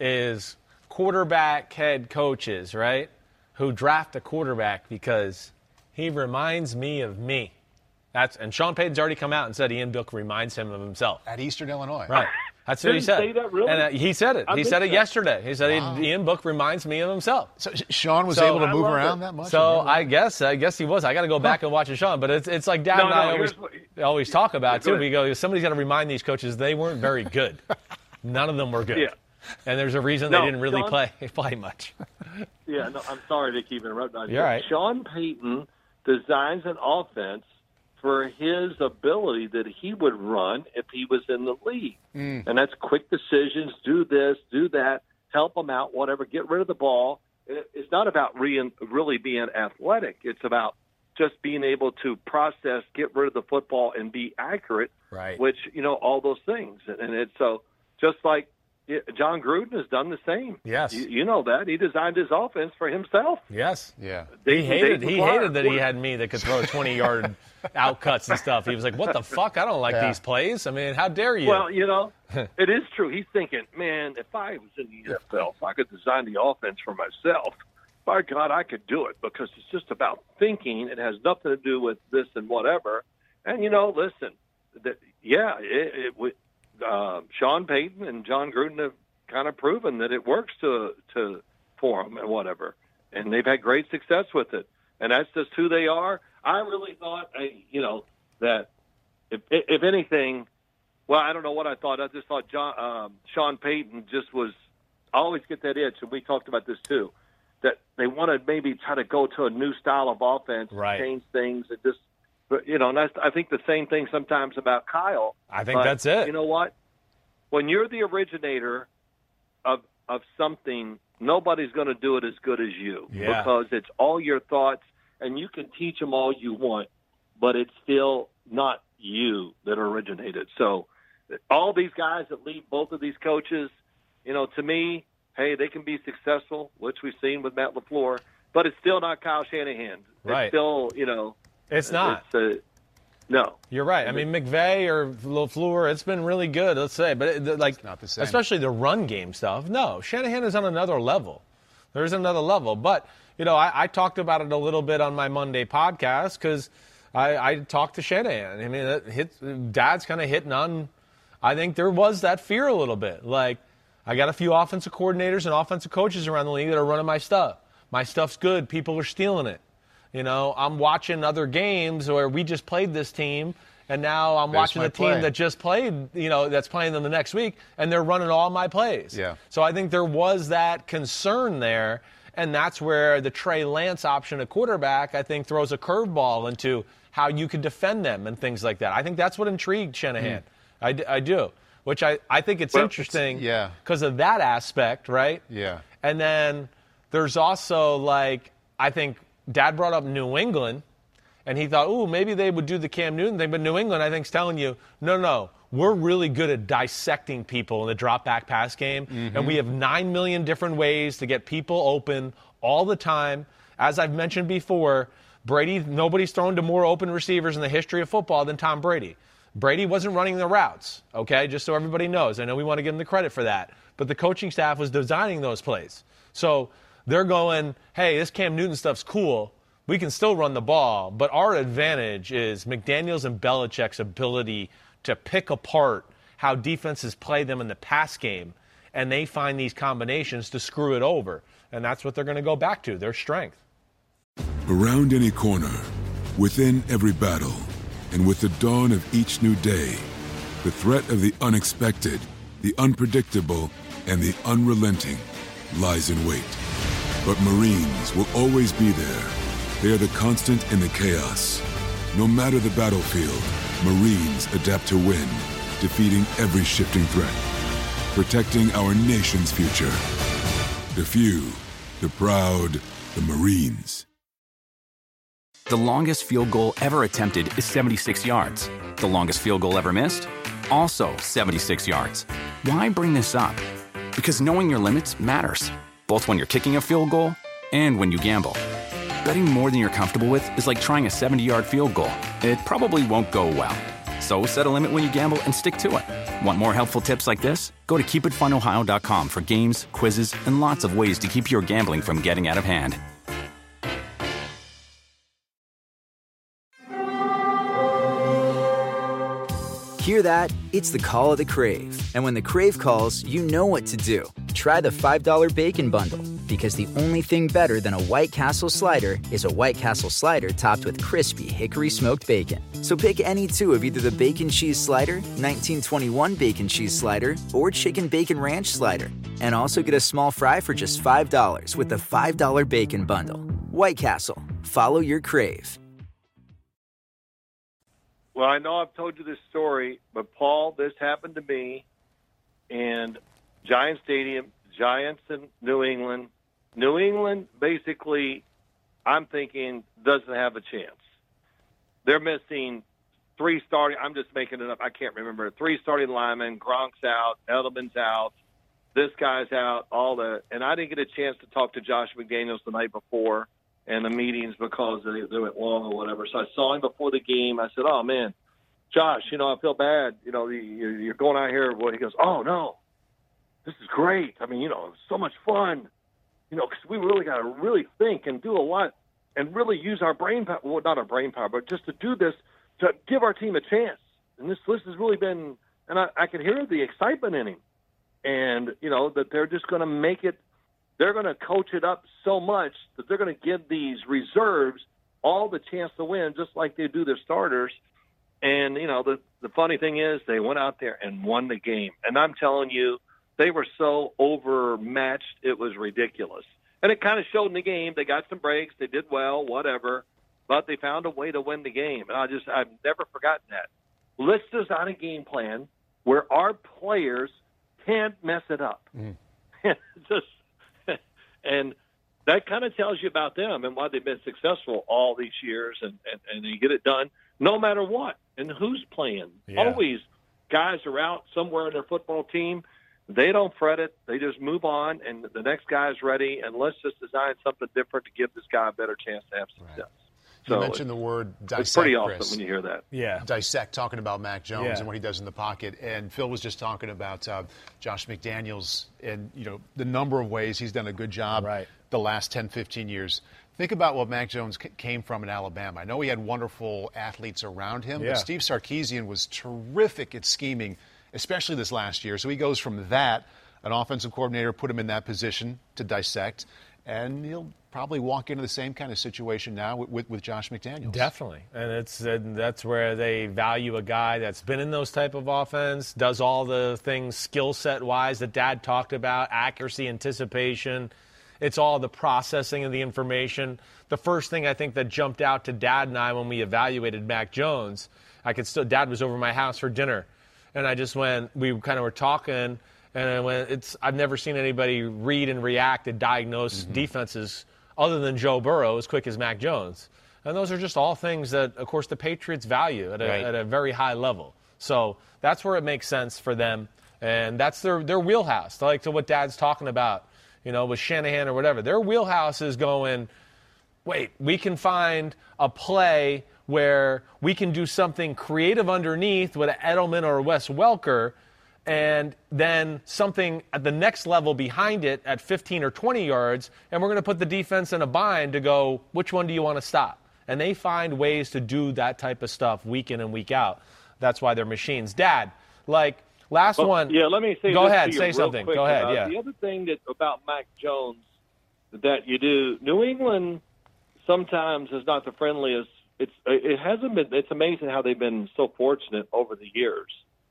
is quarterback head coaches, right, who draft a quarterback because he reminds me of me. And Sean Payton's already come out and said Ian Book reminds him of himself. At Eastern Illinois. Right. That's what Did he he said. say that, really? And he said it. I He missed said it that. yesterday. He said Ian Book reminds me of himself. So Sean was So- able to I move love around it. that much? So I guess he was. I got to go back and watch it, Sean. But it's like Dad No, and I no, always here's what- always talk about Go too. ahead. We go, somebody's got to remind these coaches they weren't very good. None of them were good. Yeah. And there's a reason No, they didn't really Sean- play much. Yeah, no, I'm sorry to keep interrupting. You're all right. Sean Payton designs an offense for his ability that he would run if he was in the league. And that's quick decisions, do this, do that, help them out, whatever, get rid of the ball. It's not about really being athletic. It's about just being able to process, get rid of the football, and be accurate, Right. which, all those things. And it's so just like John Gruden has done the same. Yes. You know that. He designed his offense for himself. Yes. Yeah. He hated Dave McGuire. that he had me that could throw 20-yard out cuts and stuff. He was like, what the fuck? I don't like these plays. I mean, how dare you? Well, it is true. He's thinking, man, if I was in the NFL, if I could design the offense for myself, by God, I could do it because it's just about thinking. It has nothing to do with this and whatever. And, listen, Sean Payton and John Gruden have kind of proven that it works for them and whatever. And they've had great success with it. And that's just who they are. I really thought, that if anything, well, I don't know what I thought. I just thought Sean Payton just was – I always get that itch, and we talked about this too, that they want to maybe try to go to a new style of offense, right, change things, and just – and I think the same thing sometimes about Kyle. I think that's it. You know what? When you're the originator of something, nobody's going to do it as good as you because it's all your thoughts, and you can teach them all you want, but it's still not you that originated. So all these guys that lead, both of these coaches, to me, hey, they can be successful, which we've seen with Matt LaFleur, but it's still not Kyle Shanahan. Right. It's still, It's not. No. You're right. I mean, McVay or LaFleur, it's been really good, let's say. But, it's not the same. Especially the run game stuff. No, Shanahan is on another level. There's another level. But, I talked about it a little bit on my Monday podcast because I talked to Shanahan. I mean, Dad's kind of hitting on, I think there was that fear a little bit. Like, I got a few offensive coordinators and offensive coaches around the league that are running my stuff. My stuff's good. People are stealing it. I'm watching other games where we just played this team, and now I'm watching the team that just played, that's playing them the next week, and they're running all my plays. Yeah. So I think there was that concern there, and that's where the Trey Lance option at quarterback, I think, throws a curveball into how you could defend them and things like that. I think that's what intrigued Shanahan. I do, which I think it's interesting because of that aspect, right? Yeah. And then there's also, I think Dad brought up New England, and he thought, maybe they would do the Cam Newton thing. But New England, I think, is telling you, no, we're really good at dissecting people in the drop-back pass game, and we have 9 million different ways to get people open all the time. As I've mentioned before, Brady, nobody's thrown to more open receivers in the history of football than Tom Brady. Brady wasn't running the routes, okay, just so everybody knows. I know we want to give him the credit for that. But the coaching staff was designing those plays. So they're going, hey, this Cam Newton stuff's cool. We can still run the ball, but our advantage is McDaniels and Belichick's ability to pick apart how defenses play them in the pass game, and they find these combinations to screw it over. And that's what they're going to go back to, their strength. Around any corner, within every battle, and with the dawn of each new day, the threat of the unexpected, the unpredictable, and the unrelenting lies in wait. But Marines will always be there. They are the constant in the chaos. No matter the battlefield, Marines adapt to win, defeating every shifting threat, protecting our nation's future. The few, the proud, the Marines. The longest field goal ever attempted is 76 yards. The longest field goal ever missed? Also 76 yards. Why bring this up? Because knowing your limits matters, both when you're kicking a field goal and when you gamble. Betting more than you're comfortable with is like trying a 70-yard field goal. It probably won't go well. So set a limit when you gamble and stick to it. Want more helpful tips like this? Go to keepitfunohio.com for games, quizzes, and lots of ways to keep your gambling from getting out of hand. Hear that? It's the call of the Crave. And when the Crave calls, you know what to do. Try the $5 Bacon Bundle, because the only thing better than a White Castle slider is a White Castle slider topped with crispy hickory smoked bacon. So pick any two of either the Bacon Cheese Slider, 1921 Bacon Cheese Slider, or Chicken Bacon Ranch Slider. And also get a small fry for just $5 with the $5 Bacon Bundle. White Castle. Follow your Crave. Well, I know I've told you this story, but, Paul, this happened to me in Giant Stadium, Giants in New England. New England, basically, I'm thinking, doesn't have a chance. They're missing three starting – I'm just making it up. I can't remember. Three starting linemen. Gronk's out. Edelman's out. This guy's out. And I didn't get a chance to talk to Josh McDaniels the night before and the meetings because they went long or whatever. So I saw him before the game. I said, oh, man, Josh, I feel bad. You're going out here. He goes, oh, no, this is great. I mean, it's so much fun. because we really got to really think and do a lot and really use our brain power. Well, not our brain power, but just to do this, to give our team a chance. And this list has really been, and I can hear the excitement in him. And, that they're just going to make it, they're going to coach it up so much that they're going to give these reserves all the chance to win, just like they do their starters. And, the funny thing is they went out there and won the game. And I'm telling you, they were so overmatched, it was ridiculous. And it kind of showed in the game. They got some breaks. They did well, whatever. But they found a way to win the game. And I've never forgotten that. Let's design a game plan where our players can't mess it up. And that kind of tells you about them and why they've been successful all these years, and they get it done no matter what. And who's playing? Yeah. Always guys are out somewhere in their football team. They don't fret it. They just move on, and the next guy's ready, and let's just design something different to give this guy a better chance to have success. Right. You mentioned the word dissect. It's pretty awesome Chris. when you hear that. Yeah. Dissect, talking about Mac Jones and what he does in the pocket. And Phil was just talking about Josh McDaniels and, the number of ways he's done a good job the last 10, 15 years. Think about what Mac Jones came from in Alabama. I know he had wonderful athletes around him, but Steve Sarkisian was terrific at scheming, especially this last year. So he goes from that, an offensive coordinator put him in that position to dissect, and he'll probably walk into the same kind of situation now with Josh McDaniels. Definitely. And that's where they value a guy that's been in those type of offense, does all the things skill set wise that Dad talked about, accuracy, anticipation. It's all the processing of the information. The first thing I think that jumped out to Dad and I when we evaluated Mac Jones, Dad was over my house for dinner, and we kind of were talking, and I went, I've never seen anybody read and react and diagnose defenses other than Joe Burrow as quick as Mac Jones. And those are just all things that, of course, the Patriots value at a very high level. So that's where it makes sense for them, and that's their wheelhouse. Like to what Dad's talking about, with Shanahan or whatever. Their wheelhouse is going, wait, we can find a play where we can do something creative underneath with an Edelman or a Wes Welker, and then something at the next level behind it at 15 or 20 yards, and we're going to put the defense in a bind to go, which one do you want to stop? And they find ways to do that type of stuff week in and week out. That's why they're machines. Dad, last one. Yeah, let me say. Go ahead, say something. Quick. Go ahead. Yeah. The other thing about Mac Jones that you do, New England sometimes is not the friendliest. It hasn't been. It's amazing how they've been so fortunate over the years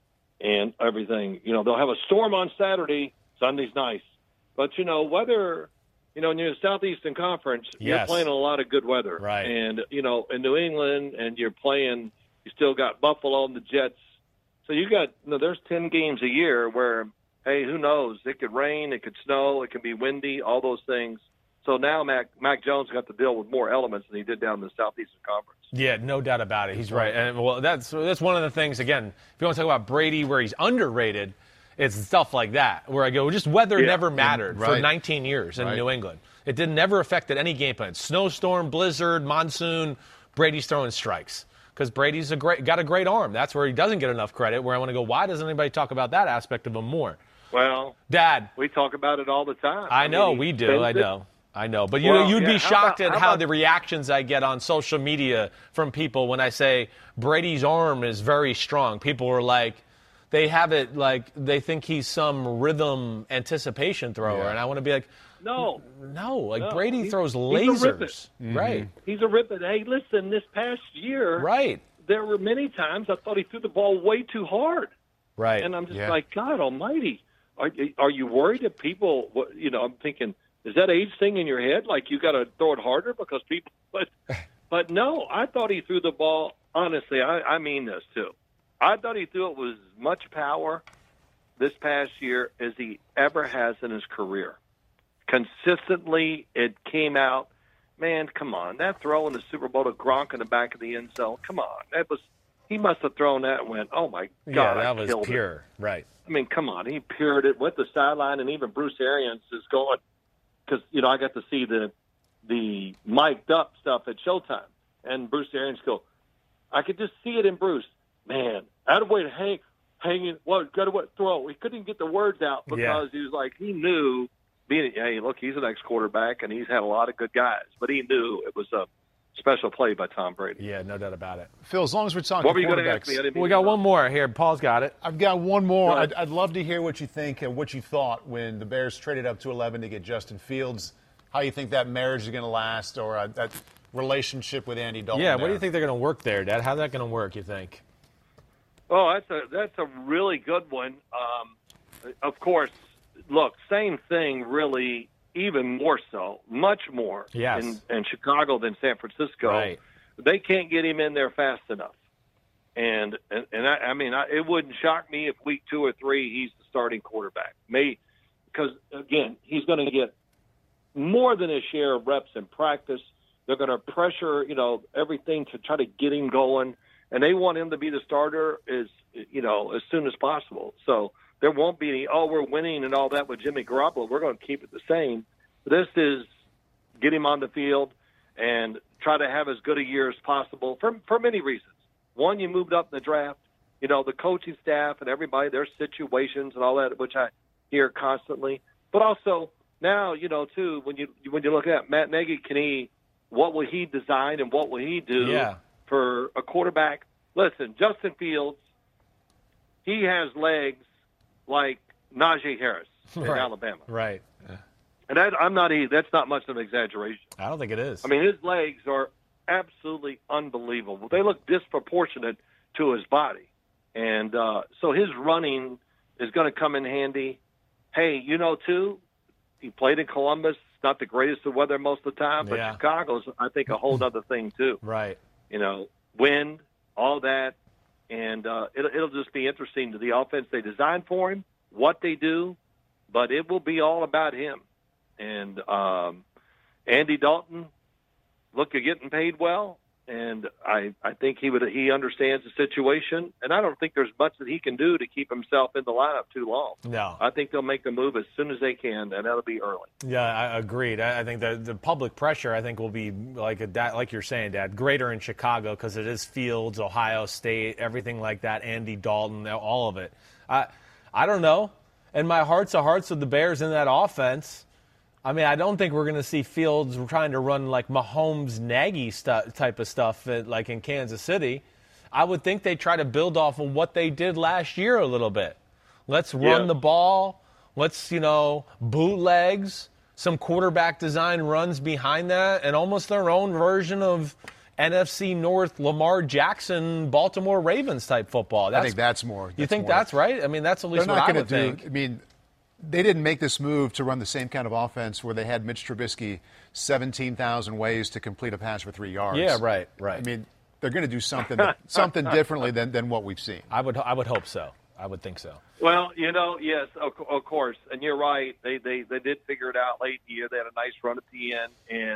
and everything. They'll have a storm on Saturday. Sunday's nice, but weather. In the Southeastern Conference, you're playing a lot of good weather, right? And in New England, and you still got Buffalo and the Jets. So you got, there's 10 games a year where, hey, who knows? It could rain, it could snow, it could be windy, all those things. So now Mac Jones got to deal with more elements than he did down in the Southeastern Conference. Yeah, no doubt about it. He's right. And that's one of the things, again, if you want to talk about Brady where he's underrated, it's stuff like that where I go, just weather never mattered for 19 years in New England. It never affected any game plan. Snowstorm, blizzard, monsoon, Brady's throwing strikes. Because Brady's got a great arm. That's where he doesn't get enough credit, where I want to go, why doesn't anybody talk about that aspect of him more? Well, Dad. We talk about it all the time. I know, we do. I know. But you'd be shocked at how the reactions I get on social media from people when I say Brady's arm is very strong. People are like, they have it like they think he's some rhythm anticipation thrower. And I want to be like, No, Brady throws lasers. Right. He's a rip it. Hey, listen, this past year, there were many times I thought he threw the ball way too hard. Right. And I'm just like, God almighty. Are you worried that people, I'm thinking, is that age thing in your head? Like you got to throw it harder because people, but no, I thought he threw the ball, honestly, I mean this too. I thought he threw it with as much power this past year as he ever has in his career. Consistently, it came out. Man, come on. That throw in the Super Bowl to Gronk in the back of the end zone, come on. He must have thrown that and went, oh, my God, that was pure. It. Right. I mean, come on. He pured it, went to the sideline, and even Bruce Arians is going, because, I got to see the mic'd up stuff at Showtime. And Bruce Arians go, I could just see it in Bruce. Man, out of way to hang it. Got to throw. He couldn't get the words out because he was like, he knew hey, look, he's an ex-quarterback, and he's had a lot of good guys. But he knew it was a special play by Tom Brady. Yeah, no doubt about it. Phil, as long as we're talking what were you going to quarterbacks, ask me? I didn't mean We to got interrupt. one more here. Paul's got it. I've got one more. I'd love to hear what you think and what you thought when the Bears traded up to 11 to get Justin Fields. How you think that marriage is going to last, or that relationship with Andy Dalton? Yeah, what do you think they're going to work there, Dad? How's that going to work, you think? Oh, that's a really good one. Of course, look, same thing, really, even more so, much more Yes. in Chicago than San Francisco. Right. They can't get him in there fast enough. And I mean, it wouldn't shock me if week 2 or 3 he's the starting quarterback. Because, again, he's going to get more than his share of reps in practice. They're going to pressure, everything to try to get him going. And they want him to be the starter as soon as possible. So there won't be any, we're winning and all that with Jimmy Garoppolo. We're going to keep it the same. This is get him on the field and try to have as good a year as possible for many reasons. One, you moved up in the draft. The coaching staff and everybody, their situations and all that, which I hear constantly. But also now, too, when you look at Matt Nagy, what will he design and what will he do for a quarterback? Listen, Justin Fields, he has legs like Najee Harris in Alabama. Right. And that's not much of an exaggeration. I don't think it is. I mean, his legs are absolutely unbelievable. They look disproportionate to his body. And so his running is going to come in handy. Hey, too, he played in Columbus. It's not the greatest of weather most of the time, but Chicago's, I think, a whole other thing, too. Right. Wind, all that. And it'll just be interesting to the offense they designed for him, what they do, but it will be all about him. And Andy Dalton, look, you're getting paid well, and I think he understands the situation, and I don't think there's much that he can do to keep himself in the lineup too long. No. I think they'll make the move as soon as they can, and that'll be early. Yeah, I agreed. I think the public pressure, I think, will be, like you're saying, Dad, greater in Chicago because it is Fields, Ohio State, everything like that, Andy Dalton, all of it. I don't know. And my hearts of hearts with the Bears in that offense, I mean, I don't think we're going to see Fields trying to run like Mahomes-Nagy type of stuff like in Kansas City. I would think they try to build off of what they did last year a little bit. Let's run the ball. Let's, bootlegs, some quarterback design runs behind that, and almost their own version of NFC North Lamar Jackson, Baltimore Ravens type football. I think that's more. You think that's right? I mean, that's at least what I would think. I mean, they didn't make this move to run the same kind of offense where they had Mitch Trubisky 17,000 ways to complete a pass for 3 yards. Yeah, right. I mean, they're going to do something differently than what we've seen. I would hope so. I would think so. Well, yes, of course, and you're right. They did figure it out late in the year. They had a nice run at the end,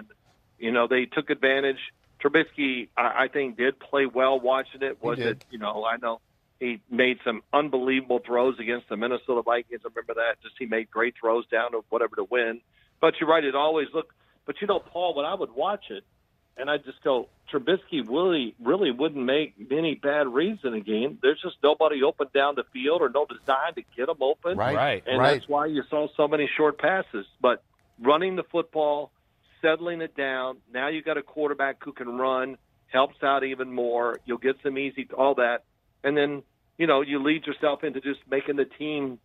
and they took advantage. Trubisky, I think, did play well watching it. I know he made some unbelievable throws against the Minnesota Vikings. I remember that. He made great throws down to whatever to win. But you're right, it always looked. But, Paul, when I would watch it, and I just go, Trubisky really wouldn't make many bad reads in a game. There's just nobody open down the field or no design to get them open. Right. And that's why you saw so many short passes. But running the football, settling it down, now you got a quarterback who can run, helps out even more. You'll get some easy, all that. And then, you lead yourself into just making the team,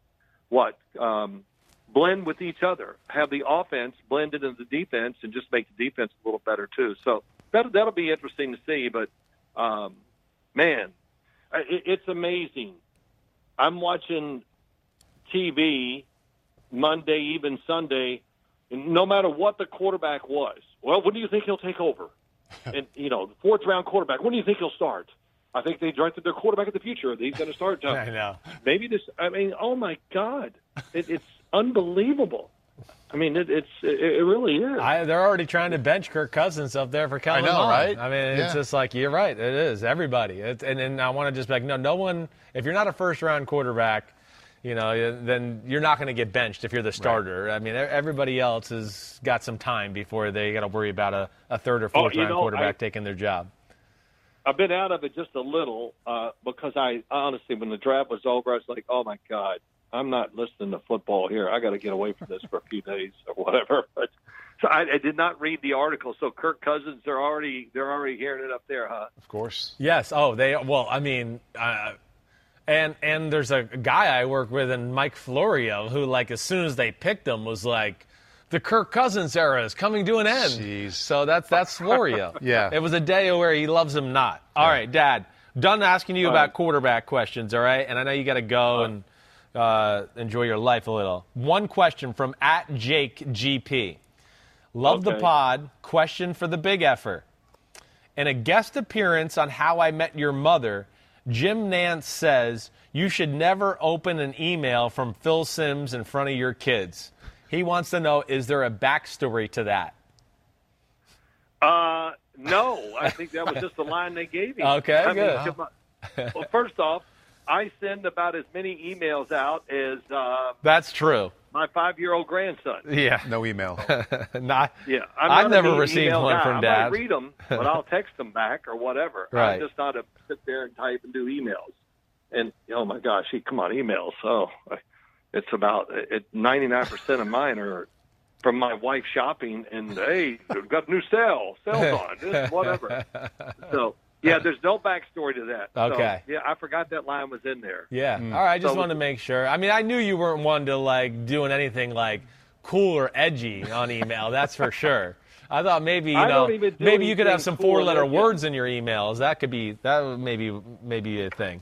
blend with each other, have the offense blend into the defense and just make the defense a little better too. So that'll be interesting to see. But, man, it's amazing. I'm watching TV Monday, even Sunday, and no matter what the quarterback was, when do you think he'll take over? And, the fourth-round quarterback, when do you think he'll start? I think they drafted their quarterback of the future. He's going to start. I know. Maybe oh, my God. It's unbelievable. I mean, it really is. They're already trying to bench Kirk Cousins up there for Kellen Mond. Right? I mean, it's just like, you're right. It is. Everybody. And I want to just be like, no one, if you're not a first-round quarterback, then you're not going to get benched if you're the starter. Right. I mean, everybody else has got some time before they got to worry about a third or fourth-round quarterback taking their job. I've been out of it just a little because I honestly, when the draft was over, I was like, oh, my God. I'm not listening to football here. I got to get away from this for a few days or whatever. But so I did not read the article. So Kirk Cousins, they're already hearing it up there, huh? Of course. Yes. Oh, and there's a guy I work with, and Mike Florio, who like as soon as they picked him was like, the Kirk Cousins era is coming to an end. Jeez. So that's Florio. Yeah. It was a day where he loves him not. All right, Dad. Done asking you about quarterback questions, all right? And I know you got to go and enjoy your life a little. One question from @JakeGP. Love the pod. Question for the big effer. In a guest appearance on How I Met Your Mother, Jim Nantz says you should never open an email from Phil Simms in front of your kids. He wants to know, is there a backstory to that? No, I think that was just the line they gave him. Okay, good. Well, first off, I send about as many emails out as that's true. My 5-year-old grandson. Yeah. No email. I've never received one from Dad. I might read them, but I'll text them back or whatever. Right. I'm just not to sit there and type and do emails. And, oh, my gosh, come on, emails. So it's about 99% of mine are from my wife shopping and, hey, we've got a new sales on, this, whatever. So, yeah, there's no backstory to that. Okay. So, yeah, I forgot that line was in there. Yeah. All right, I just wanted to make sure. I mean, I knew you weren't one to, like, doing anything, like, cool or edgy on email, that's for sure. I thought maybe, maybe you could have some cool 4-letter words in your emails. That would maybe a thing.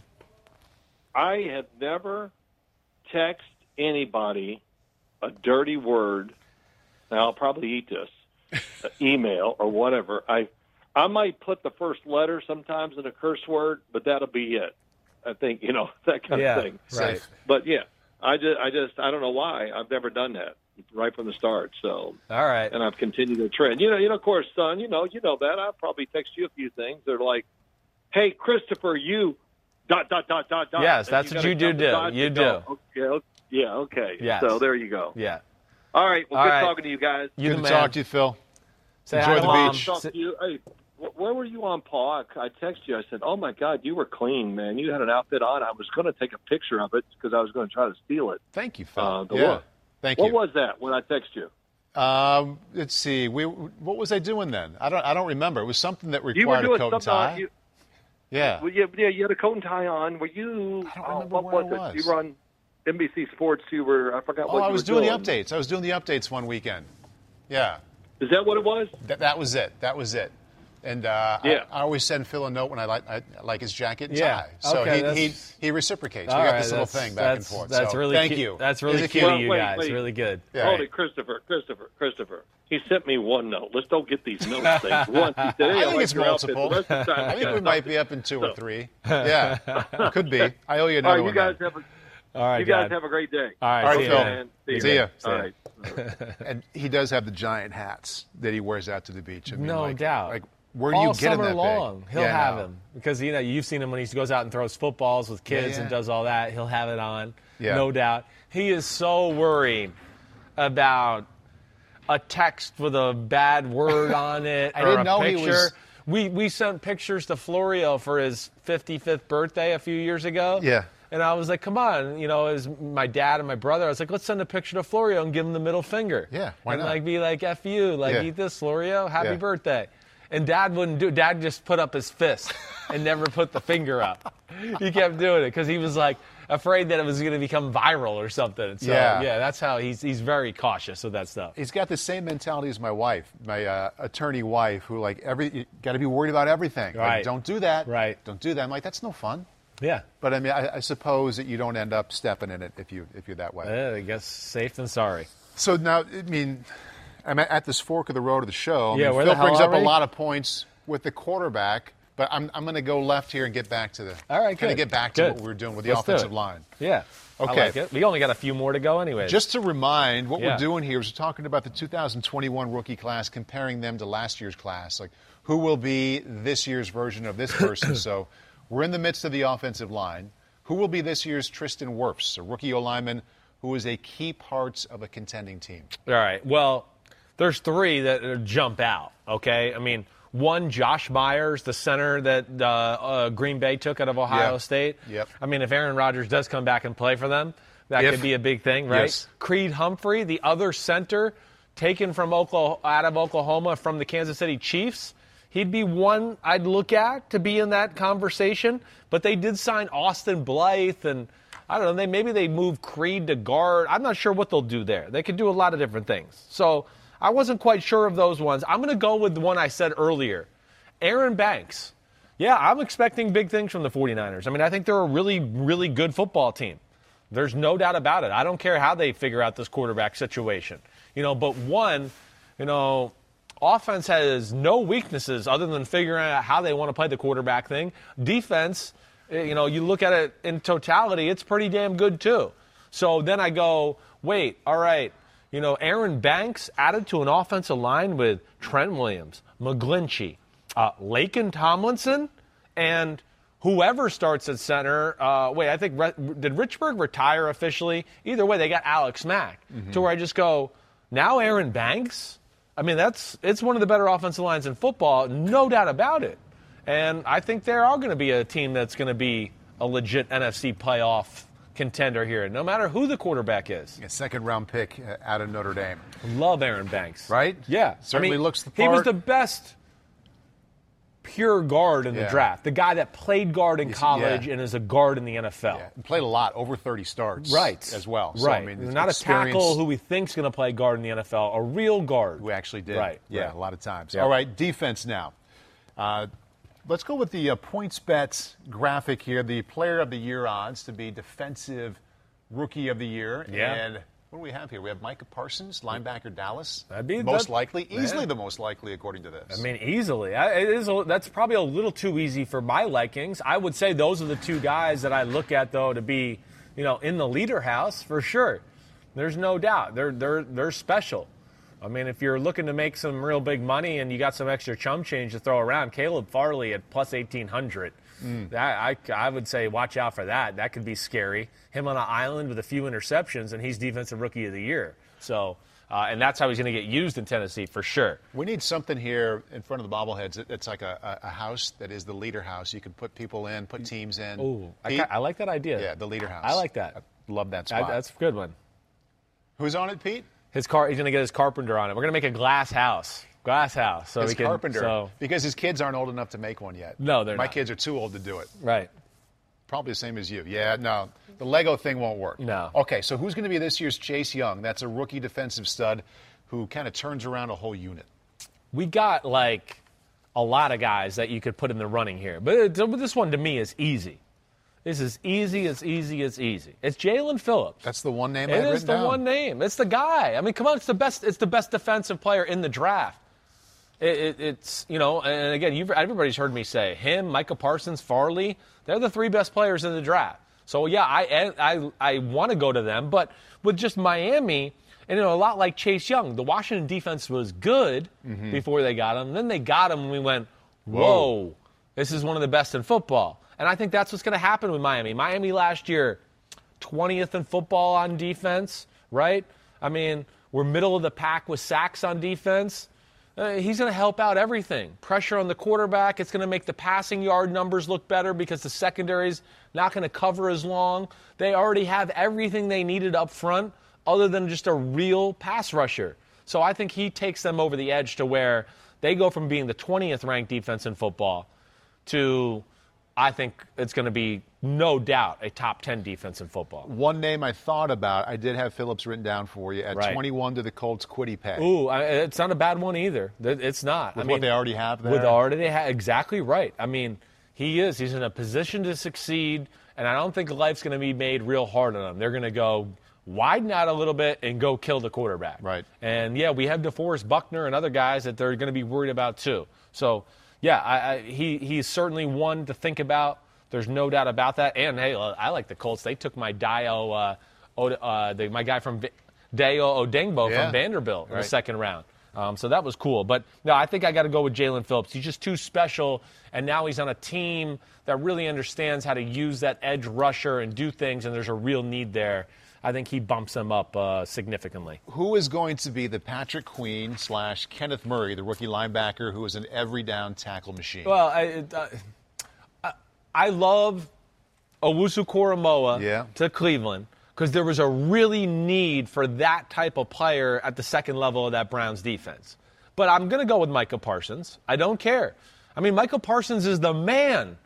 I have never texted anybody a dirty word. Now, I'll probably eat this, email or whatever. I might put the first letter sometimes in a curse word, but that'll be it. I think, that kind of thing. Right. But, yeah, I don't know why. I've never done that right from the start. So, all right. And I've continued the trend. Of course, son, you know that. I'll probably text you a few things. They're like, hey, Christopher, you ... Yes, that's what you do. You do. Okay. Yeah, okay. Yes. So there you go. Yeah. All right. Well, good talking to you guys. Good to talk to you, Phil. Enjoy the beach. Talk to you. Hey, where were you on, Paul? I texted you. I said, oh, my God, you were clean, man. You had an outfit on. I was going to take a picture of it because I was going to try to steal it. Thank you, Phil. Thank you. What was that when I texted you? Let's see. What was I doing then? I don't remember. It was something that required a coat and tie. Yeah. Well, yeah, you had a coat and tie on. Were you? I don't remember what where I was. You were on NBC Sports. I forgot what you were I was doing the updates. I was doing the updates one weekend. Yeah. Is that what it was? That was it. That was it. And I always send Phil a note when I like his jacket and tie. So he reciprocates. We got this little thing back and forth. That's so really thank cute. you. That's really cute of you guys. Wait. Really good. Yeah. Hold it, Christopher. He sent me one note. Let's don't get these notes things. One, he said, hey, I think it's multiple. The time, I think we might be up in 2 or 3. Yeah, could be. I owe you another one. You guys have a great day. All right, Phil. See you. All right. And he does have the giant hats that he wears out to the beach. I mean, no doubt. Like, where do you get him that big? All summer long, he'll have him. Because, you've seen him when he goes out and throws footballs with kids and does all that. He'll have it on, no doubt. He is so worried about a text with a bad word on it or didn't know picture. He was... We sent pictures to Florio for his 55th birthday a few years ago. Yeah. And I was like, come on, as my dad and my brother, I was like, let's send a picture to Florio and give him the middle finger. Yeah, why not? And be like, F you, eat this, Florio, happy birthday. And Dad wouldn't do it. Dad just put up his fist and never put the finger up. He kept doing it because he was like afraid that it was going to become viral or something. So, that's how he's very cautious with that stuff. He's got the same mentality as my wife, my attorney wife, who you got to be worried about everything. Right. Like, don't do that. Right. Don't do that. I'm like, that's no fun. Yeah. But I mean, I suppose that you don't end up stepping in it if you're that way. I guess safe than sorry. So now, I mean, I'm at this fork of the road of the show. Yeah, Phil brings up a lot of points with the quarterback, but I'm going to go left here and get back to what we were doing with the offensive line. Yeah. Okay. I like it. We only got a few more to go anyway. Just to remind, what we're doing here is we're talking about the 2021 rookie class, comparing them to last year's class. Like, who will be this year's version of this person? So we're in the midst of the offensive line. Who will be this year's Tristan Wirfs, a rookie O-lineman who is a key part of a contending team? All right. Well, there's 3 that jump out, okay? I mean, one, Josh Myers, the center that Green Bay took out of Ohio State. Yep. I mean, if Aaron Rodgers does come back and play for them, That could be a big thing, right? Yes. Creed Humphrey, the other center taken from out of Oklahoma from the Kansas City Chiefs. He'd be one I'd look at to be in that conversation. But they did sign Austin Blythe, and I don't know, maybe they move Creed to guard. I'm not sure what they'll do there. They could do a lot of different things. So I wasn't quite sure of those ones. I'm going to go with the one I said earlier, Aaron Banks. Yeah, I'm expecting big things from the 49ers. I mean, I think they're a really, really good football team. There's no doubt about it. I don't care how they figure out this quarterback situation. But one, offense has no weaknesses other than figuring out how they want to play the quarterback thing. Defense, you look at it in totality, it's pretty damn good too. So then I go, wait, all right, Aaron Banks added to an offensive line with Trent Williams, McGlinchey, Laken Tomlinson, and whoever starts at center. I think did Richburg retire officially? Either way, they got Alex Mack. To where I just go, now Aaron Banks? I mean, it's one of the better offensive lines in football, no doubt about it. And I think there are going to be a team that's going to be a legit NFC playoff contender here, no matter who the quarterback is. A second-round pick out of Notre Dame. Love Aaron Banks. Right? Yeah. Certainly looks the part. He was the best pure guard in the draft. The guy that played guard in college and is a guard in the NFL. Yeah. Played a lot, over 30 starts. Right. As well. So, right. I mean, not a tackle who we think's going to play guard in the NFL, a real guard. Who actually did. Right. Yeah, a lot of times. Yeah. All right, defense now. Let's go with the PointsBet graphic here. The player of the year odds to be defensive rookie of the year. Yeah. And what do we have here? We have Micah Parsons, linebacker, Dallas. That'd be most likely, easily the most likely according to this. I mean, easily. That's probably a little too easy for my likings. I would say those are the two guys that I look at, though, to be, in the leader house for sure. There's no doubt. They're special. I mean, if you're looking to make some real big money and you got some extra chump change to throw around, Caleb Farley at plus 1,800. I would say watch out for that. That could be scary. Him on an island with a few interceptions, and he's Defensive Rookie of the Year. So, and that's how he's going to get used in Tennessee for sure. We need something here in front of the bobbleheads. It's like a house that is the leader house. You can put people in, put teams in. Ooh, I like that idea. Yeah, the leader house. I like that. I love that spot. That's a good one. Who's on it, Pete? He's going to get his carpenter on it. We're going to make a glass house. So his carpenter. Because his kids aren't old enough to make one yet. No, they're not. My kids kids are too old to do it. Right. Probably the same as you. Yeah, no. The Lego thing won't work. No. Okay, so who's going to be this year's Chase Young? That's a rookie defensive stud who kind of turns around a whole unit. We got, a lot of guys that you could put in the running here. But this one, to me, is easy. This is easy. It's Jalen Phillips. That's the one name I had written down. It is the one name. It's the guy. I mean, come on, it's the best defensive player in the draft. It's and again, everybody's heard me say him, Micah Parsons, Farley. They're the three best players in the draft. So yeah, I want to go to them, but with just Miami, and a lot like Chase Young, the Washington defense was good before they got him. Then they got him, and we went, whoa, this is one of the best in football. And I think that's what's going to happen with Miami. Miami last year, 20th in football on defense, right? I mean, we're middle of the pack with sacks on defense. He's going to help out everything. Pressure on the quarterback. It's going to make the passing yard numbers look better because the secondary's not going to cover as long. They already have everything they needed up front other than just a real pass rusher. So I think he takes them over the edge to where they go from being the 20th ranked defense in football to, I think it's going to be, no doubt, a top 10 defense in football. One name I thought about, I did have Phillips written down for you, at 21 to the Colts, Kwity Paye. Ooh, it's not a bad one either. It's not. With what they already have there? Exactly right. I mean, he's in a position to succeed, and I don't think life's going to be made real hard on him. They're going to go widen out a little bit and go kill the quarterback. Right. And, yeah, we have DeForest Buckner and other guys that they're going to be worried about too. So, yeah, he's certainly one to think about. There's no doubt about that. And, hey, I like the Colts. They took my my guy from Dayo Odengbo from Vanderbilt in the second round. So that was cool. But, no, I think I got to go with Jalen Phillips. He's just too special, and now he's on a team that really understands how to use that edge rusher and do things, and there's a real need there. I think he bumps them up significally. Who is going to be the Patrick Queen / Kenneth Murray, the rookie linebacker who is an every down tackle machine? Well, I love Owusu-Koramoah to Cleveland. because there was a really need for that type of player at the second level of that Browns defense. But I'm going to go with Micah Parsons. I don't care. I mean, Micah Parsons is the man.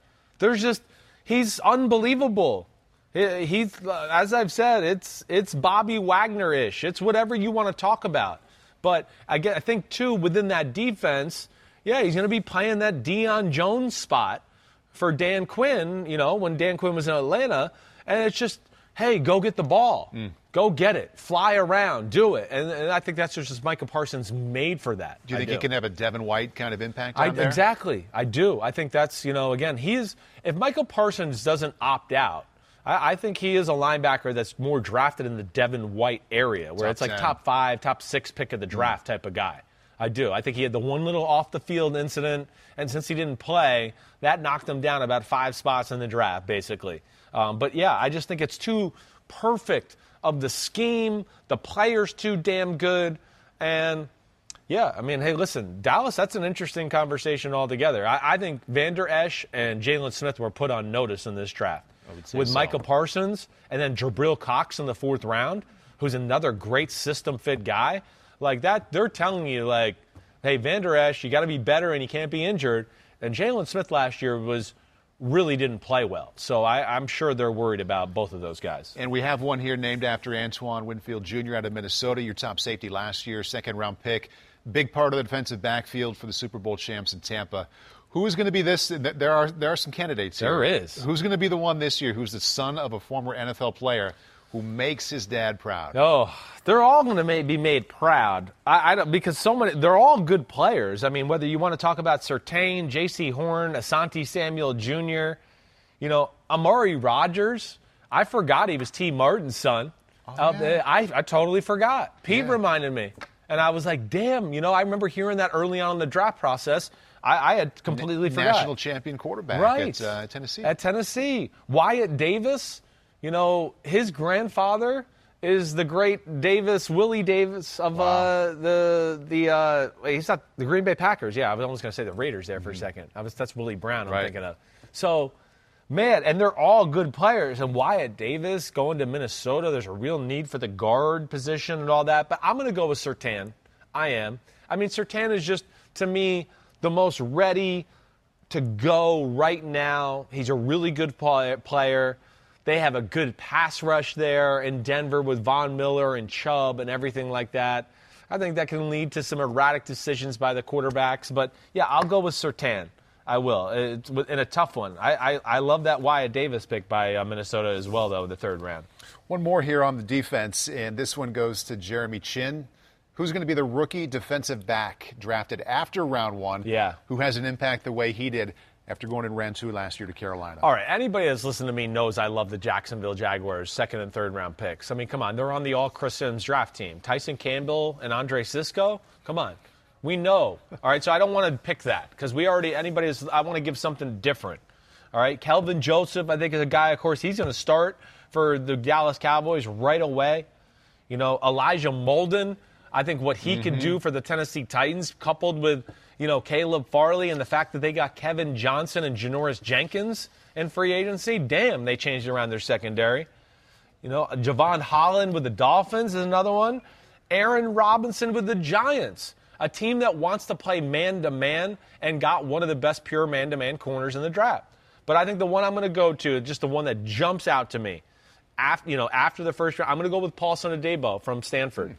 He's unbelievable. He's, as I've said, it's Bobby Wagner-ish. It's whatever you want to talk about. But I think, too, within that defense, yeah, he's going to be playing that Deion Jones spot for Dan Quinn, when Dan Quinn was in Atlanta. And it's just, hey, go get the ball. Go get it. Fly around. Do it. And I think that's just Micah Parsons made for that. Do you think he can have a Devin White kind of impact on there? Exactly. I do. I think that's, again, if Micah Parsons doesn't opt out, I think he is a linebacker that's more drafted in the Devin White area, where it's like 10. top 5, top 6 pick of the draft type of guy. I do. I think he had the one little off-the-field incident, and since he didn't play, that knocked him down about 5 spots in the draft, basically. But, yeah, I just think it's too perfect of the scheme. The player's too damn good. And, yeah, I mean, hey, listen, Dallas, that's an interesting conversation altogether. I think Vander Esch and Jalen Smith were put on notice in this draft. With Micah Parsons and then Jabril Cox in the 4th round, who's another great system-fit guy. Like that, they're telling you, like, hey, Vander Esch, you got to be better and you can't be injured. And Jalen Smith last year really didn't play well. So I'm sure they're worried about both of those guys. And we have one here named after Antoine Winfield Jr. out of Minnesota, your top safety last year, 2nd-round pick. Big part of the defensive backfield for the Super Bowl champs in Tampa. Who is going to be this? There are some candidates here. There is. Who's going to be the one this year who's the son of a former NFL player who makes his dad proud? Oh, they're all going to be made proud. I don't, because so many. They're all good players. I mean, whether you want to talk about Surtain, J.C. Horn, Asante Samuel Jr., Amari Rodgers. I forgot he was T. Martin's son. Oh, yeah. I totally forgot. Pete reminded me. And I was like, damn, I remember hearing that early on in the draft process. I had completely forgot. National champion quarterback at Tennessee. At Tennessee. Wyatt Davis, his grandfather is the great Willie Davis of he's not the Green Bay Packers. Yeah, I was almost going to say the Raiders there for a second. That's Willie Brown I'm thinking of. So, man, and they're all good players. And Wyatt Davis going to Minnesota, there's a real need for the guard position and all that. But I'm going to go with Surtain. I am. I mean, Surtain is just, to me, the most ready to go right now. He's a really good player. They have a good pass rush there in Denver with Von Miller and Chubb and everything like that. I think that can lead to some erratic decisions by the quarterbacks. But, yeah, I'll go with Surtain. I will. It's in a tough one. I love that Wyatt Davis pick by Minnesota as well, though, the 3rd round. One more here on the defense, and this one goes to Jeremy Chinn. Who's going to be the rookie defensive back drafted after round 1 who has an impact the way he did after going in round 2 last year to Carolina? All right, anybody that's listened to me knows I love the Jacksonville Jaguars 2nd and 3rd round picks. I mean, come on, they're on the all-Chris Sims draft team. Tyson Campbell and Andre Cisco, come on. We know. All right, so I don't want to pick that because I want to give something different. All right, Kelvin Joseph, I think, is a guy, of course, he's going to start for the Dallas Cowboys right away. Elijah Molden, I think what he can do for the Tennessee Titans, coupled with, Caleb Farley and the fact that they got Kevin Johnson and Janoris Jenkins in free agency, damn, they changed around their secondary. Javon Holland with the Dolphins is another one. Aaron Robinson with the Giants, a team that wants to play man-to-man and got one of the best pure man-to-man corners in the draft. But I think the one I'm going to go to, just the one that jumps out to me, after the 1st round, I'm going to go with Paulson Adebo from Stanford.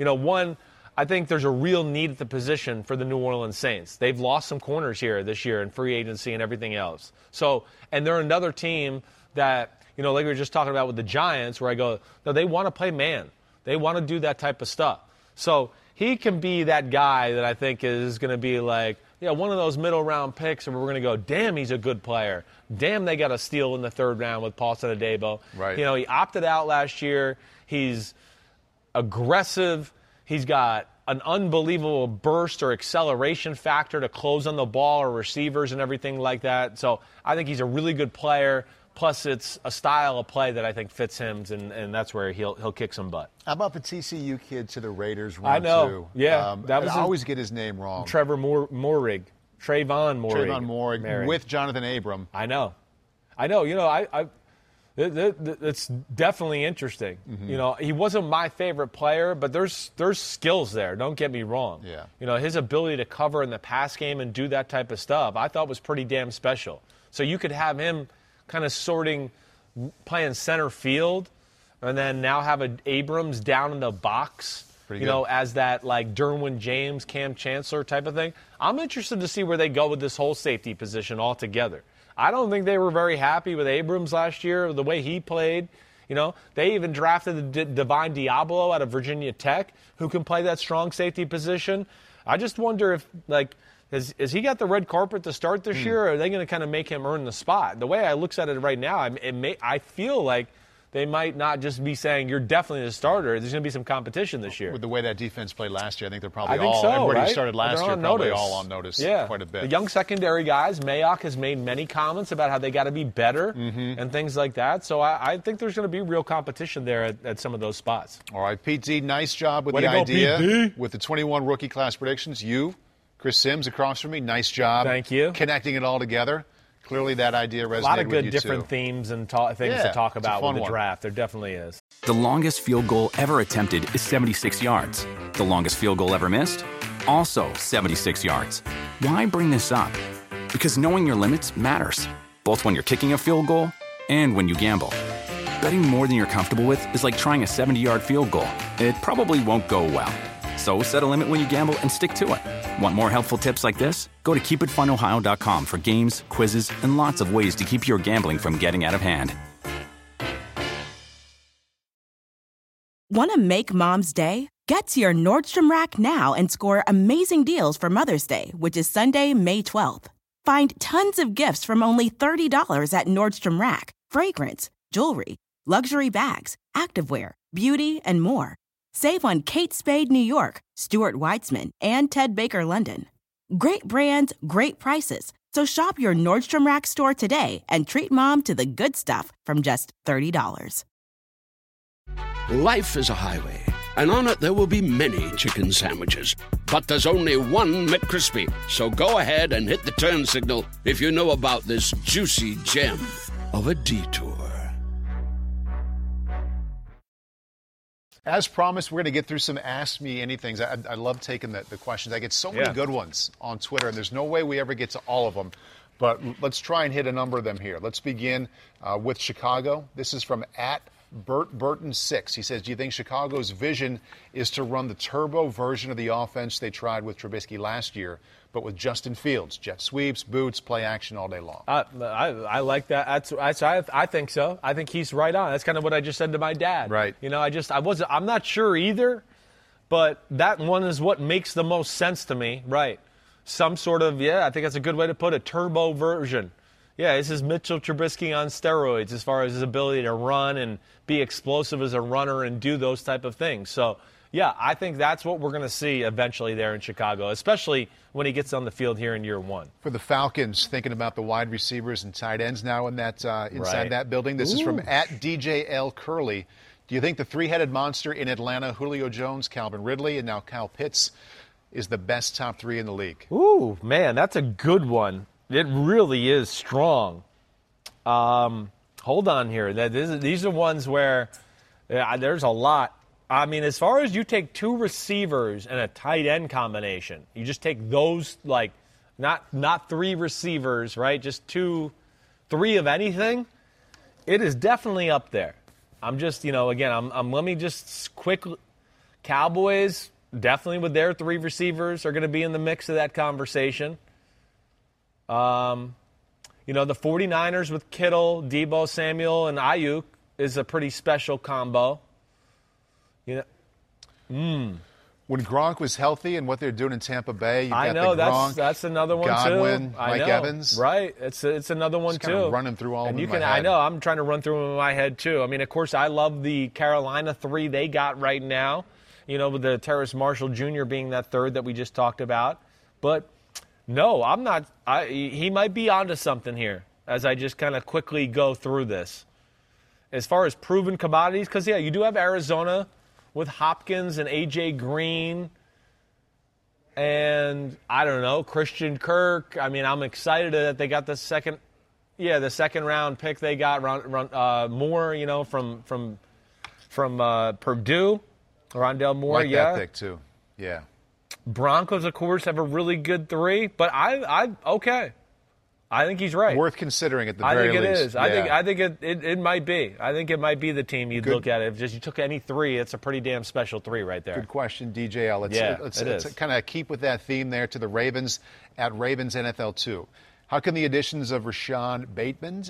I think there's a real need at the position for the New Orleans Saints. They've lost some corners here this year in free agency and everything else. So, and they're another team that, like we were just talking about with the Giants, where I go, no, they want to play man. They want to do that type of stuff. So he can be that guy that I think is going to be like, one of those middle round picks where we're going to go, damn, he's a good player. Damn, they got a steal in the 3rd round with Paulson Adebo. Right. He opted out last year. He's aggressive. He's got an unbelievable burst or acceleration factor to close on the ball or receivers and everything like that. So I think he's a really good player. Plus, it's a style of play that I think fits him, and that's where he'll kick some butt. How about the TCU kid to the Raiders? I know. Yeah. I always get his name wrong. Trevor Moehrig. Trayvon Moehrig. Trayvon Moehrig with Jonathan Abram. I know. It's definitely interesting. He wasn't my favorite player, but there's skills there. Don't get me wrong. Yeah. His ability to cover in the pass game and do that type of stuff, I thought was pretty damn special. So you could have him kind of playing center field, and then now have Abrams down in the box. As that like Derwin James, Cam Chancellor type of thing. I'm interested to see where they go with this whole safety position altogether. I don't think they were very happy with Abrams last year, the way he played. They even drafted Divine Diablo out of Virginia Tech, who can play that strong safety position. I just wonder if, has he got the red carpet to start this year, or are they going to kind of make him earn the spot? The way I look at it right now, I feel like they might not just be saying you're definitely the starter. There's going to be some competition this year. With the way that defense played last year, I think they're probably everybody who started last year probably all on notice quite a bit. The young secondary guys, Mayock has made many comments about how they got to be better and things like that. So I think there's going to be real competition there at some of those spots. All right, Pete Z, nice job with the idea. With the 21 rookie class predictions. You, Chris Sims, across from me, nice job. Thank you. Connecting it all together. Clearly that idea resonated with you, a lot of good different themes and things to talk about with the draft. There definitely is. The longest field goal ever attempted is 76 yards. The longest field goal ever missed? Also 76 yards. Why bring this up? Because knowing your limits matters, both when you're kicking a field goal and when you gamble. Betting more than you're comfortable with is like trying a 70-yard field goal. It probably won't go well. So set a limit when you gamble and stick to it. Want more helpful tips like this? Go to keepitfunohio.com for games, quizzes, and lots of ways to keep your gambling from getting out of hand. Want to make Mom's Day? Get to your Nordstrom Rack now and score amazing deals for Mother's Day, which is Sunday, May 12th. Find tons of gifts from only $30 at Nordstrom Rack. Fragrance, jewelry, luxury bags, activewear, beauty, and more. Save on Kate Spade New York, Stuart Weitzman, and Ted Baker London. Great brands, great prices. So shop your Nordstrom Rack store today and treat Mom to the good stuff from just $30. Life is a highway, and on it there will be many chicken sandwiches. But there's only one McCrispy. So go ahead and hit the turn signal if you know about this juicy gem of a detour. As promised, we're going to get through some Ask Me Anythings. I love taking the questions. I get so many good ones on Twitter, and there's no way we ever get to all of them. But let's try and hit a number of them here. Let's begin with Chicago. This is from @BurtBurton6. He says, do you think Chicago's vision is to run the turbo version of the offense they tried with Trubisky last year, but with Justin Fields, jet sweeps, boots, play action all day long? I like that. I think so. I think he's right on. That's kind of what I just said to my dad. Right. I'm not sure either, but that one is what makes the most sense to me. Right. Some sort of, I think that's a good way to put it, turbo version. Yeah, this is Mitchell Trubisky on steroids as far as his ability to run and be explosive as a runner and do those type of things. So, yeah, I think that's what we're going to see eventually there in Chicago, especially when he gets on the field here in year one. For the Falcons, thinking about the wide receivers and tight ends now in that inside that building. This is from @DJL Curley. Do you think the three-headed monster in Atlanta, Julio Jones, Calvin Ridley, and now Kyle Pitts, is the best top three in the league? Ooh, man, that's a good one. It really is strong. Hold on here. These are ones where there's a lot. I mean, as far as you take two receivers and a tight end combination, you just take those, like, not three receivers, right? Just three of anything. It is definitely up there. I'm just, again, let me just quickly. Cowboys, definitely with their three receivers, are going to be in the mix of that conversation. The 49ers with Kittle, Deebo Samuel, and Ayuk is a pretty special combo. When Gronk was healthy and what they're doing in Tampa Bay, I know that's another one Godwin, too. Mike Evans, right? It's another one too. Kind of running through all of them. I know. I'm trying to run through them in my head too. I mean, of course, I love the Carolina three they got right now. With the Terrace Marshall Jr. being that third that we just talked about, but. No, I'm not. He might be onto something here as I just kind of quickly go through this. As far as proven commodities, because, you do have Arizona with Hopkins and A.J. Green and, I don't know, Christian Kirk. I mean, I'm excited that they got the second the second round pick they got, Moore, from Purdue, Rondell Moore, like that pick too. Yeah. Broncos, of course, have a really good 3, but okay. I think he's right. Worth considering at the very least. I think it is. Yeah. I think it might be. I think it might be the team you'd look at. If just you took any 3, it's a pretty damn special 3 right there. Good question, DJL. Let's kind of keep with that theme there to the Ravens at Ravens NFL 2. How can the additions of Rashad Bateman,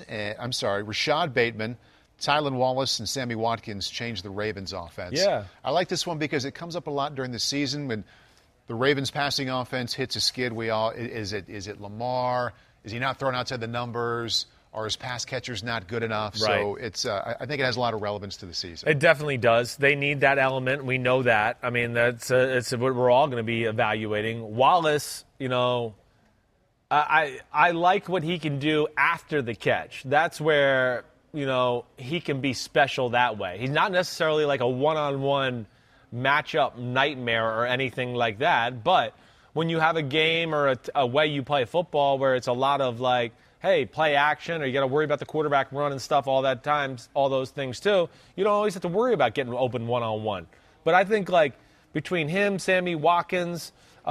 Tylan Wallace, and Sammy Watkins change the Ravens offense? Yeah. I like this one because it comes up a lot during the season when the Ravens passing offense hits a skid. Is it Lamar? Is he not throwing outside the numbers? Or his pass catcher's not good enough? Right. So I think it has a lot of relevance to the season. It definitely does. They need that element. We know that. I mean, it's what we're all going to be evaluating. Wallace, I like what he can do after the catch. That's where, he can be special that way. He's not necessarily like a one-on-one matchup nightmare or anything like that, but when you have a game or a way you play football where it's a lot of like, hey, play action, or you got to worry about the quarterback run and stuff all those things too, you don't always have to worry about getting open one-on-one. But I think like between him, Sammy Watkins,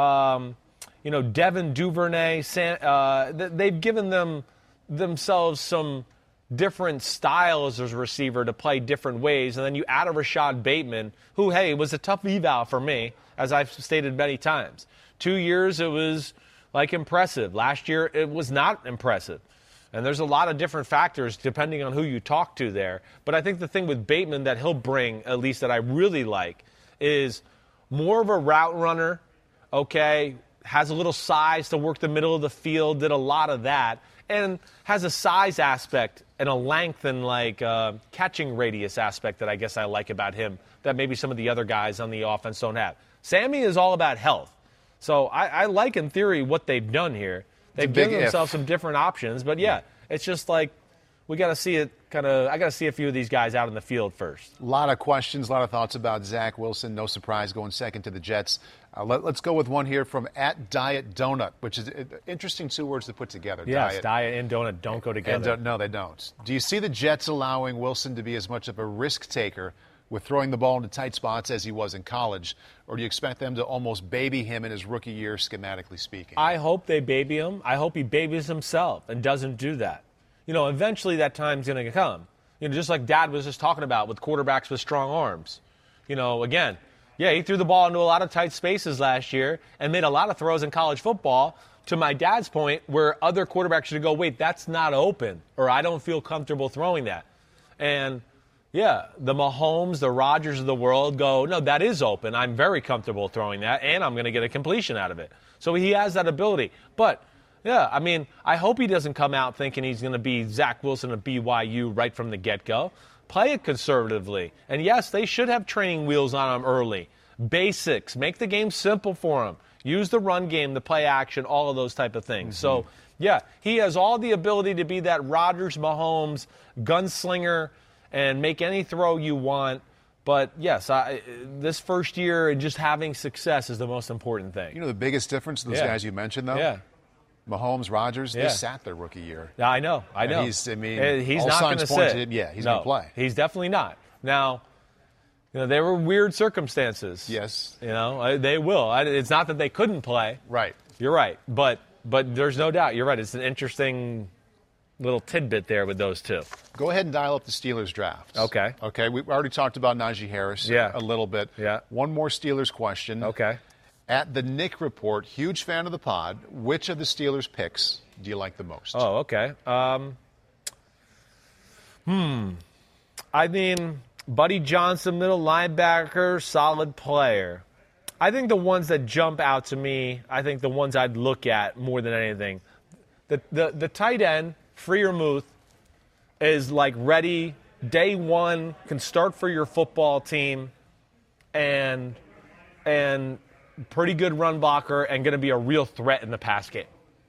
Devin Duvernay, they've given themselves some different styles as a receiver to play different ways. And then you add a Rashad Bateman, who, hey, was a tough eval for me, as I've stated many times. 2 years, it was, impressive. Last year, it was not impressive. And there's a lot of different factors depending on who you talk to there. But I think the thing with Bateman that he'll bring, at least that I really like, is more of a route runner, okay, has a little size to work the middle of the field, did a lot of that, and has a size aspect and a length and catching radius aspect that I guess I like about him that maybe some of the other guys on the offense don't have. Sammy is all about health. So I like, in theory, what they've done here. They've given themselves some different options. But, it's just like we got to see it I got to see a few of these guys out in the field first. A lot of questions, a lot of thoughts about Zach Wilson. No surprise going second to the Jets. Let's go with one here from @DietDonut, which is interesting 2 words to put together. Yes, diet and donut don't go together. No, they don't. Do you see the Jets allowing Wilson to be as much of a risk taker with throwing the ball into tight spots as he was in college, or do you expect them to almost baby him in his rookie year, schematically speaking? I hope they baby him. I hope he babies himself and doesn't do that. Eventually that time's going to come. Just like Dad was just talking about with quarterbacks with strong arms. Again, he threw the ball into a lot of tight spaces last year and made a lot of throws in college football, to my dad's point, where other quarterbacks should go, wait, that's not open, or I don't feel comfortable throwing that. And the Mahomes, the Rodgers of the world go, no, that is open. I'm very comfortable throwing that, and I'm going to get a completion out of it. So he has that ability. But, I hope he doesn't come out thinking he's going to be Zach Wilson of BYU right from the get-go. Play it conservatively. And, yes, they should have training wheels on him early. Basics. Make the game simple for him. Use the run game, the play action, all of those type of things. So, he has all the ability to be that Rodgers, Mahomes, gunslinger, and make any throw you want. But, yes, this first year and just having success is the most important thing. The biggest difference, those guys you mentioned, though? Yeah. Mahomes, Rodgers, they sat their rookie year. Yeah, I know. He's not going to sit. He's going to play. He's definitely not. Now, they were weird circumstances. Yes. They will. It's not that they couldn't play. Right. You're right. But there's no doubt. You're right. It's an interesting little tidbit there with those two. Go ahead and dial up the Steelers draft. Okay. Okay. We already talked about Najee Harris a little bit. Yeah. One more Steelers question. Okay. At the Nick Report, huge fan of the pod, which of the Steelers picks do you like the most? Oh, okay. I mean, Buddy Johnson, middle linebacker, solid player. I think the ones that jump out to me, I think the ones I'd look at more than anything, the tight end, Freiermuth, is like ready, day one, can start for your football team, and pretty good run blocker and going to be a real threat in the pass game.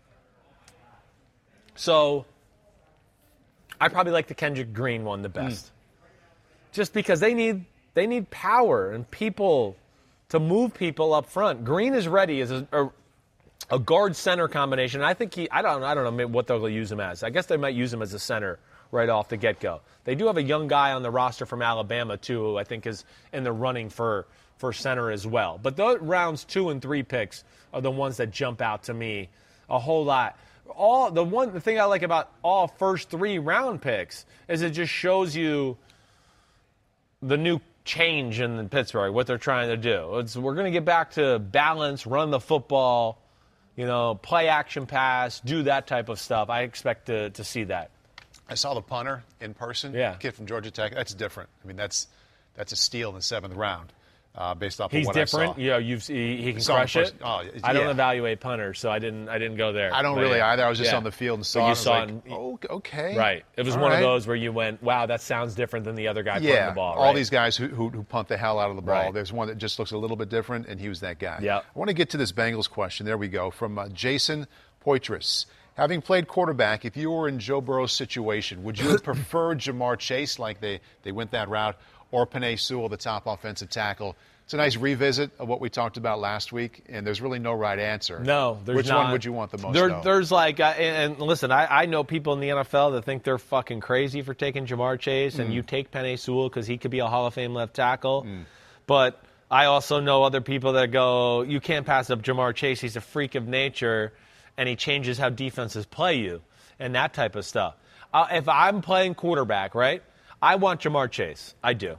So I probably like the Kendrick Green one the best. Just because they need power and people to move people up front. Green is ready as a guard-center combination. I think I don't know what they'll use him as. I guess they might use him as a center right off the get-go. They do have a young guy on the roster from Alabama, too, who I think is in the running for center as well. But the rounds 2 and 3 picks are the ones that jump out to me a whole lot. The thing I like about all first 3 round picks is it just shows you the new change in Pittsburgh, what they're trying to do. We're going to get back to balance, run the football, play action pass, do that type of stuff. I expect to see that. I saw the punter in person. Yeah. Kid from Georgia Tech. That's different. I mean, that's a steal in the 7th round. Based off He's of what different. I saw. He can crush it. Oh, yeah. I don't evaluate punters, so I didn't go there. I don't really either. I was just on the field and saw it. Okay. Right. It was All one right. of those where you went, wow, that sounds different than the other guy punting the ball. All right? these guys who punt the hell out of the ball. Right. There's one that just looks a little bit different, and he was that guy. Yeah. I want to get to this Bengals question. There we go. From Jason Poitras. Having played quarterback, if you were in Joe Burrow's situation, would you have preferred Jamar Chase, like they went that route, or Penei Sewell, the top offensive tackle? It's a nice revisit of what we talked about last week, and there's really no right answer. No, there's Which not. one would you want the most? There's like, and listen, I know people in the NFL that think they're fucking crazy for taking Jamar Chase, and you take Penei Sewell because he could be a Hall of Fame left tackle. But I also know other people that go, you can't pass up Jamar Chase. He's a freak of nature, and he changes how defenses play you, and that type of stuff. If I'm playing quarterback, right, I want Jamar Chase. I do.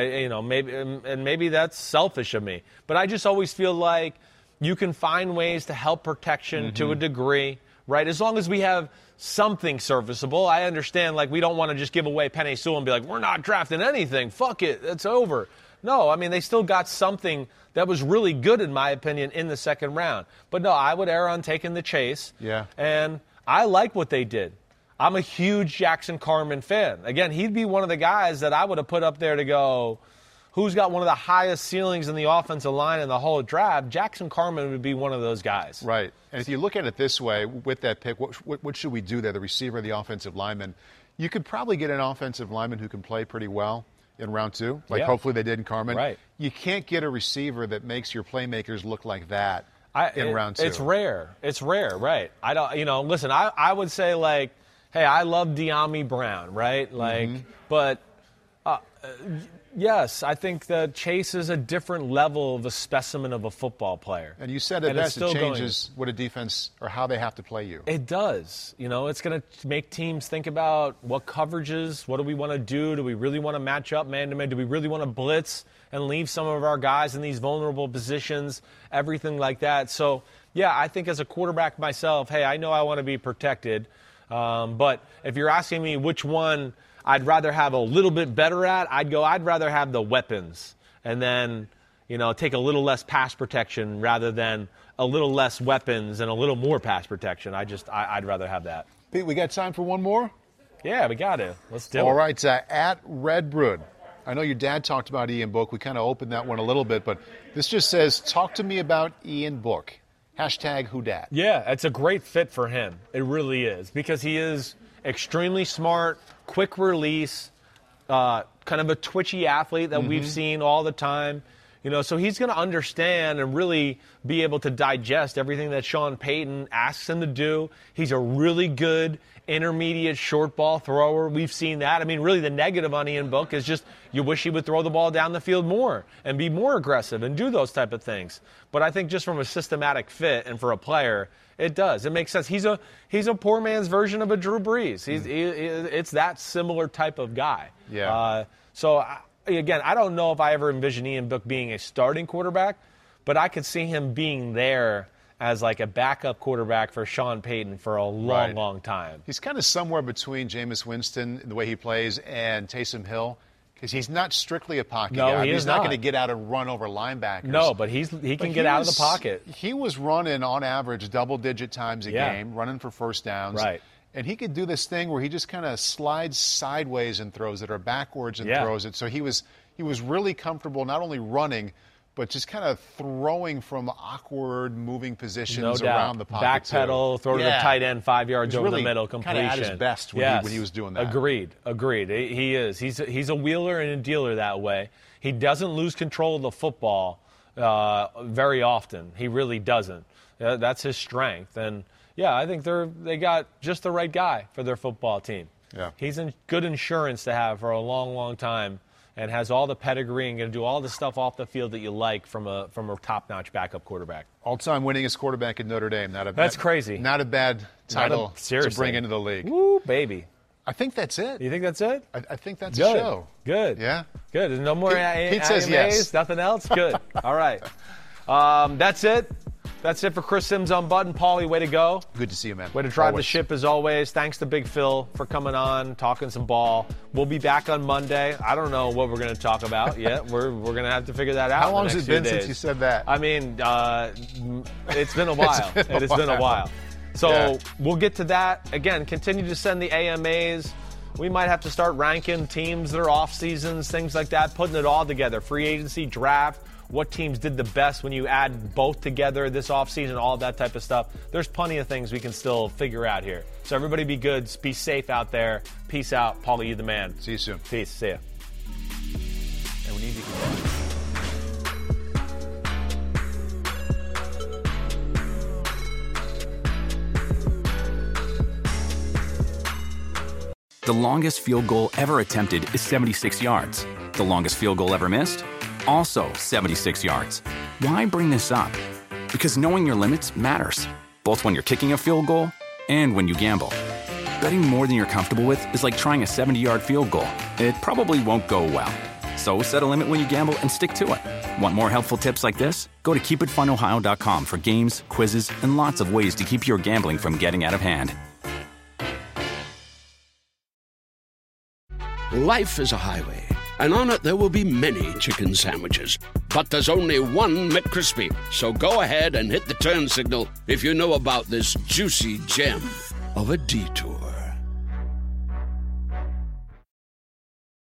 Maybe that's selfish of me, but I just always feel like you can find ways to help protection to a degree, right? As long as we have something serviceable. I understand, like, we don't want to just give away Penei Sewell and be like, we're not drafting anything. Fuck it. It's over. No, I mean, they still got something that was really good, in my opinion, in the 2nd round. But no, I would err on taking the Chase. Yeah. And I like what they did. I'm a huge Jackson Carman fan. Again, he'd be one of the guys that I would have put up there to go, who's got one of the highest ceilings in the offensive line in the whole draft. Jackson Carman would be one of those guys. Right. And if you look at it this way, with that pick, what should we do there? The receiver, the offensive lineman. You could probably get an offensive lineman who can play pretty well in round 2, like hopefully they did in Carman. Right. You can't get a receiver that makes your playmakers look like that in round 2. It's rare. It's rare, right? I don't. Listen, I would say, like, hey, I love De'Ami Brown, right? Like, but yes, I think that Chase is a different level of a specimen of a football player. And you said it best, it changes what a defense or how they have to play you. It does. It's going to make teams think about what coverages, what do we want to do? Do we really want to match up man-to-man? Do we really want to blitz and leave some of our guys in these vulnerable positions, everything like that? So, yeah, I think as a quarterback myself, hey, I know I want to be protected. But if you're asking me which one I'd rather have a little bit better at, I'd rather have the weapons and then, take a little less pass protection rather than a little less weapons and a little more pass protection. I'd rather have that. Pete, we got time for one more? Yeah, we got to. Let's do it. All right, at Redbrood. I know your dad talked about Ian Book. We kind of opened that one a little bit, but this just says, talk to me about Ian Book. #WhoDat. Yeah, it's a great fit for him. It really is, because he is extremely smart, quick release, kind of a twitchy athlete that we've seen all the time. So he's going to understand and really be able to digest everything that Sean Payton asks him to do. He's a really good intermediate short ball thrower. We've seen that. I mean, really the negative on Ian Book is just you wish he would throw the ball down the field more and be more aggressive and do those type of things. But I think just from a systematic fit and for a player, it does. It makes sense. He's a poor man's version of a Drew Brees. It's that similar type of guy. Yeah. Again, I don't know if I ever envision Ian Book being a starting quarterback, but I could see him being there as like a backup quarterback for Sean Payton for a long, long time. He's kind of somewhere between Jameis Winston, the way he plays, and Taysom Hill, because he's not strictly a pocket guy. He's not going to get out and run over linebackers. No, but he can get out of the pocket. He was running, on average, double-digit times a game, running for first downs. Right. And he could do this thing where he just kind of slides sideways and throws it or backwards and throws it. So he was really comfortable not only running, but just kind of throwing from awkward moving positions around the pocket. Backpedal, throw to the tight end 5 yards over the middle, completion. Kind of at his best when he was doing that. Agreed. He is. He's a wheeler and a dealer that way. He doesn't lose control of the football very often. He really doesn't. That's his strength. And, yeah, I think they got just the right guy for their football team. Yeah. He's good insurance to have for a long, long time and has all the pedigree and going to do all the stuff off the field that you like from a top-notch backup quarterback. All-time winningest quarterback at Notre Dame. That's crazy. Not a bad title to bring into the league. Woo, baby. I think that's it. You think that's it? I think that's Good. a show. Good. Yeah? Good. There's no more Pete says yes. Nothing else? Good. All right. That's it. That's it for Chris Sims Unbuttoned. Paulie, way to go. Good to see you, man. Way to drive the ship as always. Thanks to Big Phil for coming on, talking some ball. We'll be back on Monday. I don't know what we're going to talk about yet. We're going to have to figure that out. How long has it been since you said that? I mean, it's been a while. It's been a while. So we'll get to that. Again, continue to send the AMAs. We might have to start ranking teams, their off seasons, things like that, putting it all together. Free agency, draft. What teams did the best when you add both together this offseason, all that type of stuff. There's plenty of things we can still figure out here. So everybody be good. Be safe out there. Peace out. Paulie, you the man. See you soon. Peace. See ya. And we need to The longest field goal ever attempted is 76 yards. The longest field goal ever missed? Also 76 yards. Why bring this up? Because knowing your limits matters, both when you're kicking a field goal and when you gamble. Betting more than you're comfortable with is like trying a 70-yard field goal. It probably won't go well. So set a limit when you gamble and stick to it. Want more helpful tips like this? Go to keepitfunohio.com for games, quizzes, and lots of ways to keep your gambling from getting out of hand. Life is a highway, and on it there will be many chicken sandwiches. But there's only one McCrispy. So go ahead and hit the turn signal if you know about this juicy gem of a detour.